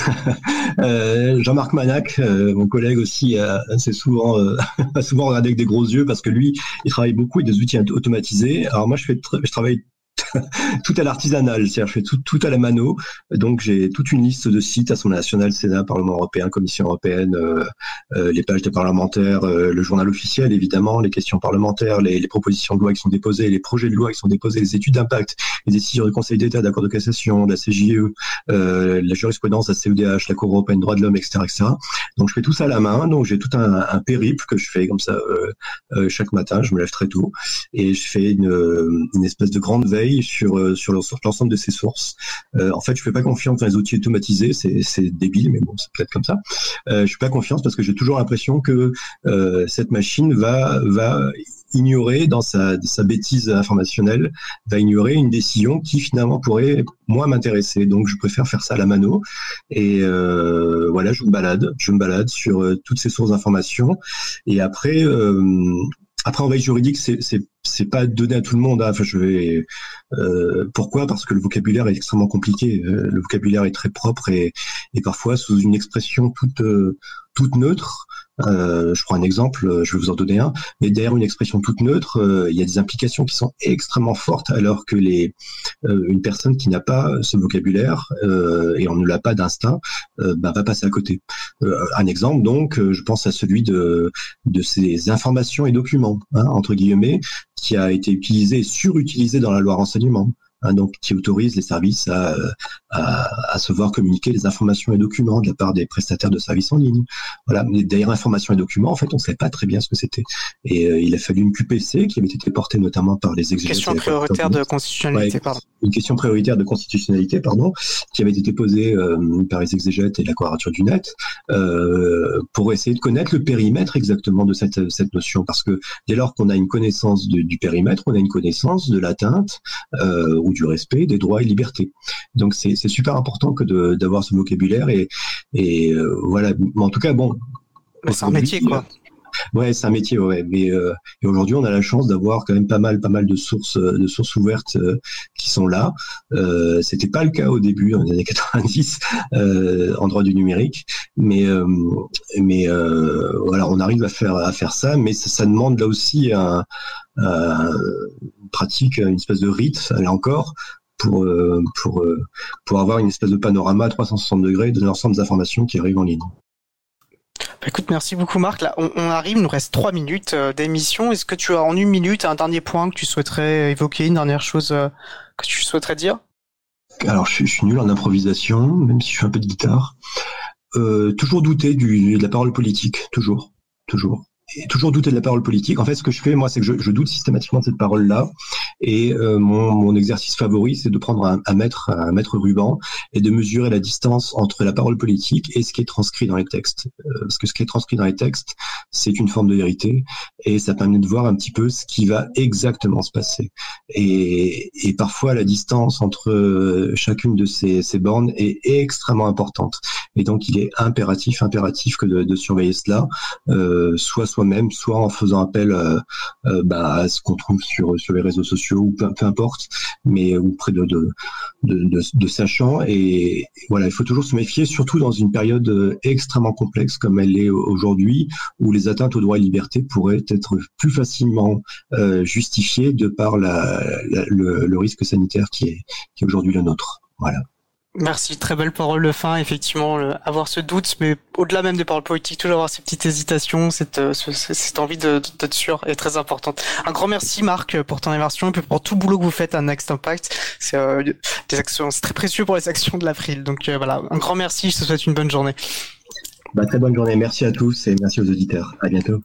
Jean-Marc Manac, mon collègue aussi, c'est souvent regardé avec des gros yeux parce que lui, il travaille beaucoup avec des outils automatisés. Alors moi, je travaille tout à l'artisanal, c'est-à-dire je fais tout à la mano. Donc j'ai toute une liste de sites, Assemblée nationale, Sénat, Parlement européen, Commission européenne, les pages des parlementaires, le journal officiel évidemment, les questions parlementaires, les propositions de loi qui sont déposées, les projets de loi qui sont déposés, les études d'impact, les décisions du Conseil d'État, d'accords de cassation, de la CJE, la jurisprudence de la CEDH, la Cour européenne des droits de l'homme, etc., etc. Donc je fais tout ça à la main. Donc j'ai tout un périple que je fais comme ça chaque matin. Je me lève très tôt et je fais une espèce de grande veille sur l'ensemble de ces sources. En fait, je fais pas confiance dans les outils automatisés, c'est débile, mais bon, c'est peut-être comme ça. Je fais pas confiance parce que j'ai toujours l'impression que cette machine va ignorer dans sa bêtise informationnelle, va ignorer une décision qui finalement pourrait moi m'intéresser. Donc je préfère faire ça à la mano et voilà, je me balade sur toutes ces sources d'informations et après en veille juridique, c'est pas donné à tout le monde. Hein. Enfin, pourquoi? Parce que le vocabulaire est extrêmement compliqué. Le vocabulaire est très propre et parfois sous une expression toute neutre. Je prends un exemple, je vais vous en donner un. Mais derrière une expression toute neutre, il y a des implications qui sont extrêmement fortes, alors que une personne qui n'a pas ce vocabulaire et on ne l'a pas d'instinct, va passer à côté. Un exemple, donc, je pense à celui de ces informations et documents, hein, entre guillemets, qui a été utilisé et surutilisé dans la loi renseignement. Donc qui autorise les services à se voir communiquer les informations et documents de la part des prestataires de services en ligne. Voilà, mais derrière informations et documents, en fait, on ne savait pas très bien ce que c'était. Et il a fallu une QPC qui avait été portée notamment par les exégètes. Question prioritaire de constitutionnalité, pardon. Une question prioritaire de constitutionnalité, qui avait été posée par les exégètes et la Quadrature du Net pour essayer de connaître le périmètre exactement de cette notion. Parce que dès lors qu'on a une connaissance du périmètre, on a une connaissance de l'atteinte ou du respect des droits et libertés. Donc c'est super important que d'avoir ce vocabulaire et voilà. En tout cas, bon. Mais c'est un métier, quoi. Ouais, c'est un métier, ouais. Mais et aujourd'hui, on a la chance d'avoir quand même pas mal de sources ouvertes qui sont là. C'était pas le cas au début, dans les années 90, en droit du numérique. Mais voilà, on arrive à faire ça, mais ça demande là aussi une pratique, une espèce de rite, là encore, pour avoir une espèce de panorama à 360 degrés de l'ensemble des informations qui arrivent en ligne. Écoute, merci beaucoup Marc. Là, on arrive, il nous reste 3 minutes d'émission. Est-ce que tu as en 1 minute un dernier point que tu souhaiterais évoquer, une dernière chose que tu souhaiterais dire? Alors, je suis nul en improvisation, même si je fais un peu de guitare. Toujours douter de la parole politique, toujours. Et toujours douter de la parole politique. En fait, ce que je fais, moi, c'est que je doute systématiquement de cette parole-là. Et mon exercice favori, c'est de prendre un mètre ruban et de mesurer la distance entre la parole politique et ce qui est transcrit dans les textes. Parce que ce qui est transcrit dans les textes, c'est une forme de vérité et ça permet de voir un petit peu ce qui va exactement se passer. Et parfois, la distance entre chacune de ces bornes est extrêmement importante. Et donc, il est impératif que de surveiller cela, soit soi-même, soit en faisant appel à ce qu'on trouve sur les réseaux sociaux ou peu importe, mais auprès de sachants. Et voilà, il faut toujours se méfier, surtout dans une période extrêmement complexe comme elle est aujourd'hui, où les atteintes aux droits et libertés pourraient être plus facilement justifiées de par le risque sanitaire qui est aujourd'hui le nôtre. Voilà. Merci, très belle parole de fin. Effectivement, avoir ce doute, mais au-delà même des paroles politiques, toujours avoir ces petites hésitations, cette envie d'être sûr est très importante. Un grand merci, Marc, pour ton inversion et puis pour tout le boulot que vous faites à Next Impact. C'est des actions, c'est très précieux pour les actions de l'April. Donc voilà, un grand merci. Je te souhaite une bonne journée. Très bonne journée. Merci à tous et merci aux auditeurs. À bientôt.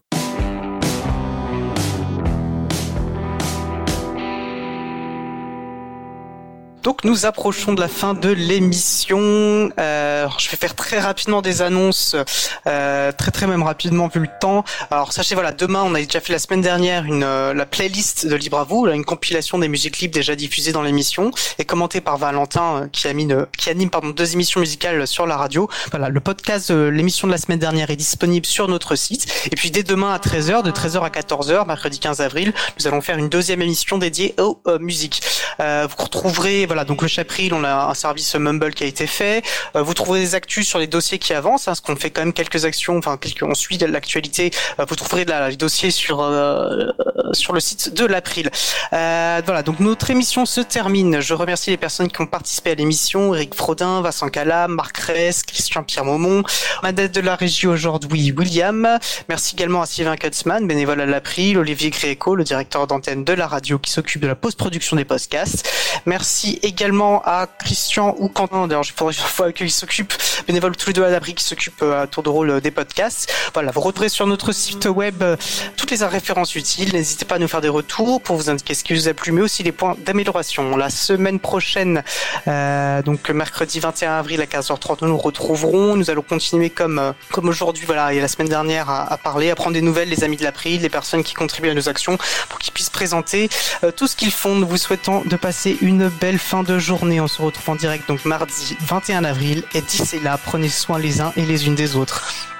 Donc nous approchons de la fin de l'émission. Je vais faire très rapidement des annonces, très même rapidement vu le temps. Alors sachez, voilà, demain on a déjà fait la semaine dernière la playlist de Libre à vous, une compilation des musiques libres déjà diffusées dans l'émission et commentée par Valentin qui anime 2 émissions musicales sur la radio. Voilà, le podcast de l'émission de la semaine dernière est disponible sur notre site. Et puis dès demain à 13h, de 13h à 14h, mercredi 15 avril, nous allons faire une 2e émission dédiée aux musiques. Vous retrouverez donc le Chapril, on a un service Mumble qui a été fait. Vous trouverez des actus sur les dossiers qui avancent, parce qu'on fait quand même quelques actions, on suit l'actualité. Vous trouverez les dossiers sur le site de l'April. Voilà, donc notre émission se termine. Je remercie les personnes qui ont participé à l'émission: Eric Frodin, Vincent Calam, Marc Ress, Christian Pierre-Maumont. Manette de la régie aujourd'hui, William. Merci également à Sylvain Kutzmann, bénévole à l'April, Olivier Gréco, le directeur d'antenne de la radio qui s'occupe de la post-production des podcasts. Merci également à Christian ou Quentin, d'ailleurs il faudrait qu'ils s'occupent, bénévoles tous les deux à l'April, qui s'occupent à tour de rôle des podcasts. Voilà, vous retrouverez sur notre site web toutes les références utiles. N'hésitez pas à nous faire des retours pour vous indiquer ce qui vous a plu, mais aussi les points d'amélioration. La semaine prochaine, donc mercredi 21 avril à 15h30, nous retrouverons. Nous allons continuer comme aujourd'hui, voilà, et la semaine dernière à parler, à prendre des nouvelles, les amis de l'April, les personnes qui contribuent à nos actions, pour qu'ils puissent présenter tout ce qu'ils font. Nous vous souhaitons de passer une belle fin de journée. On se retrouve en direct donc mardi 21 avril, et d'ici là, prenez soin les uns et les unes des autres.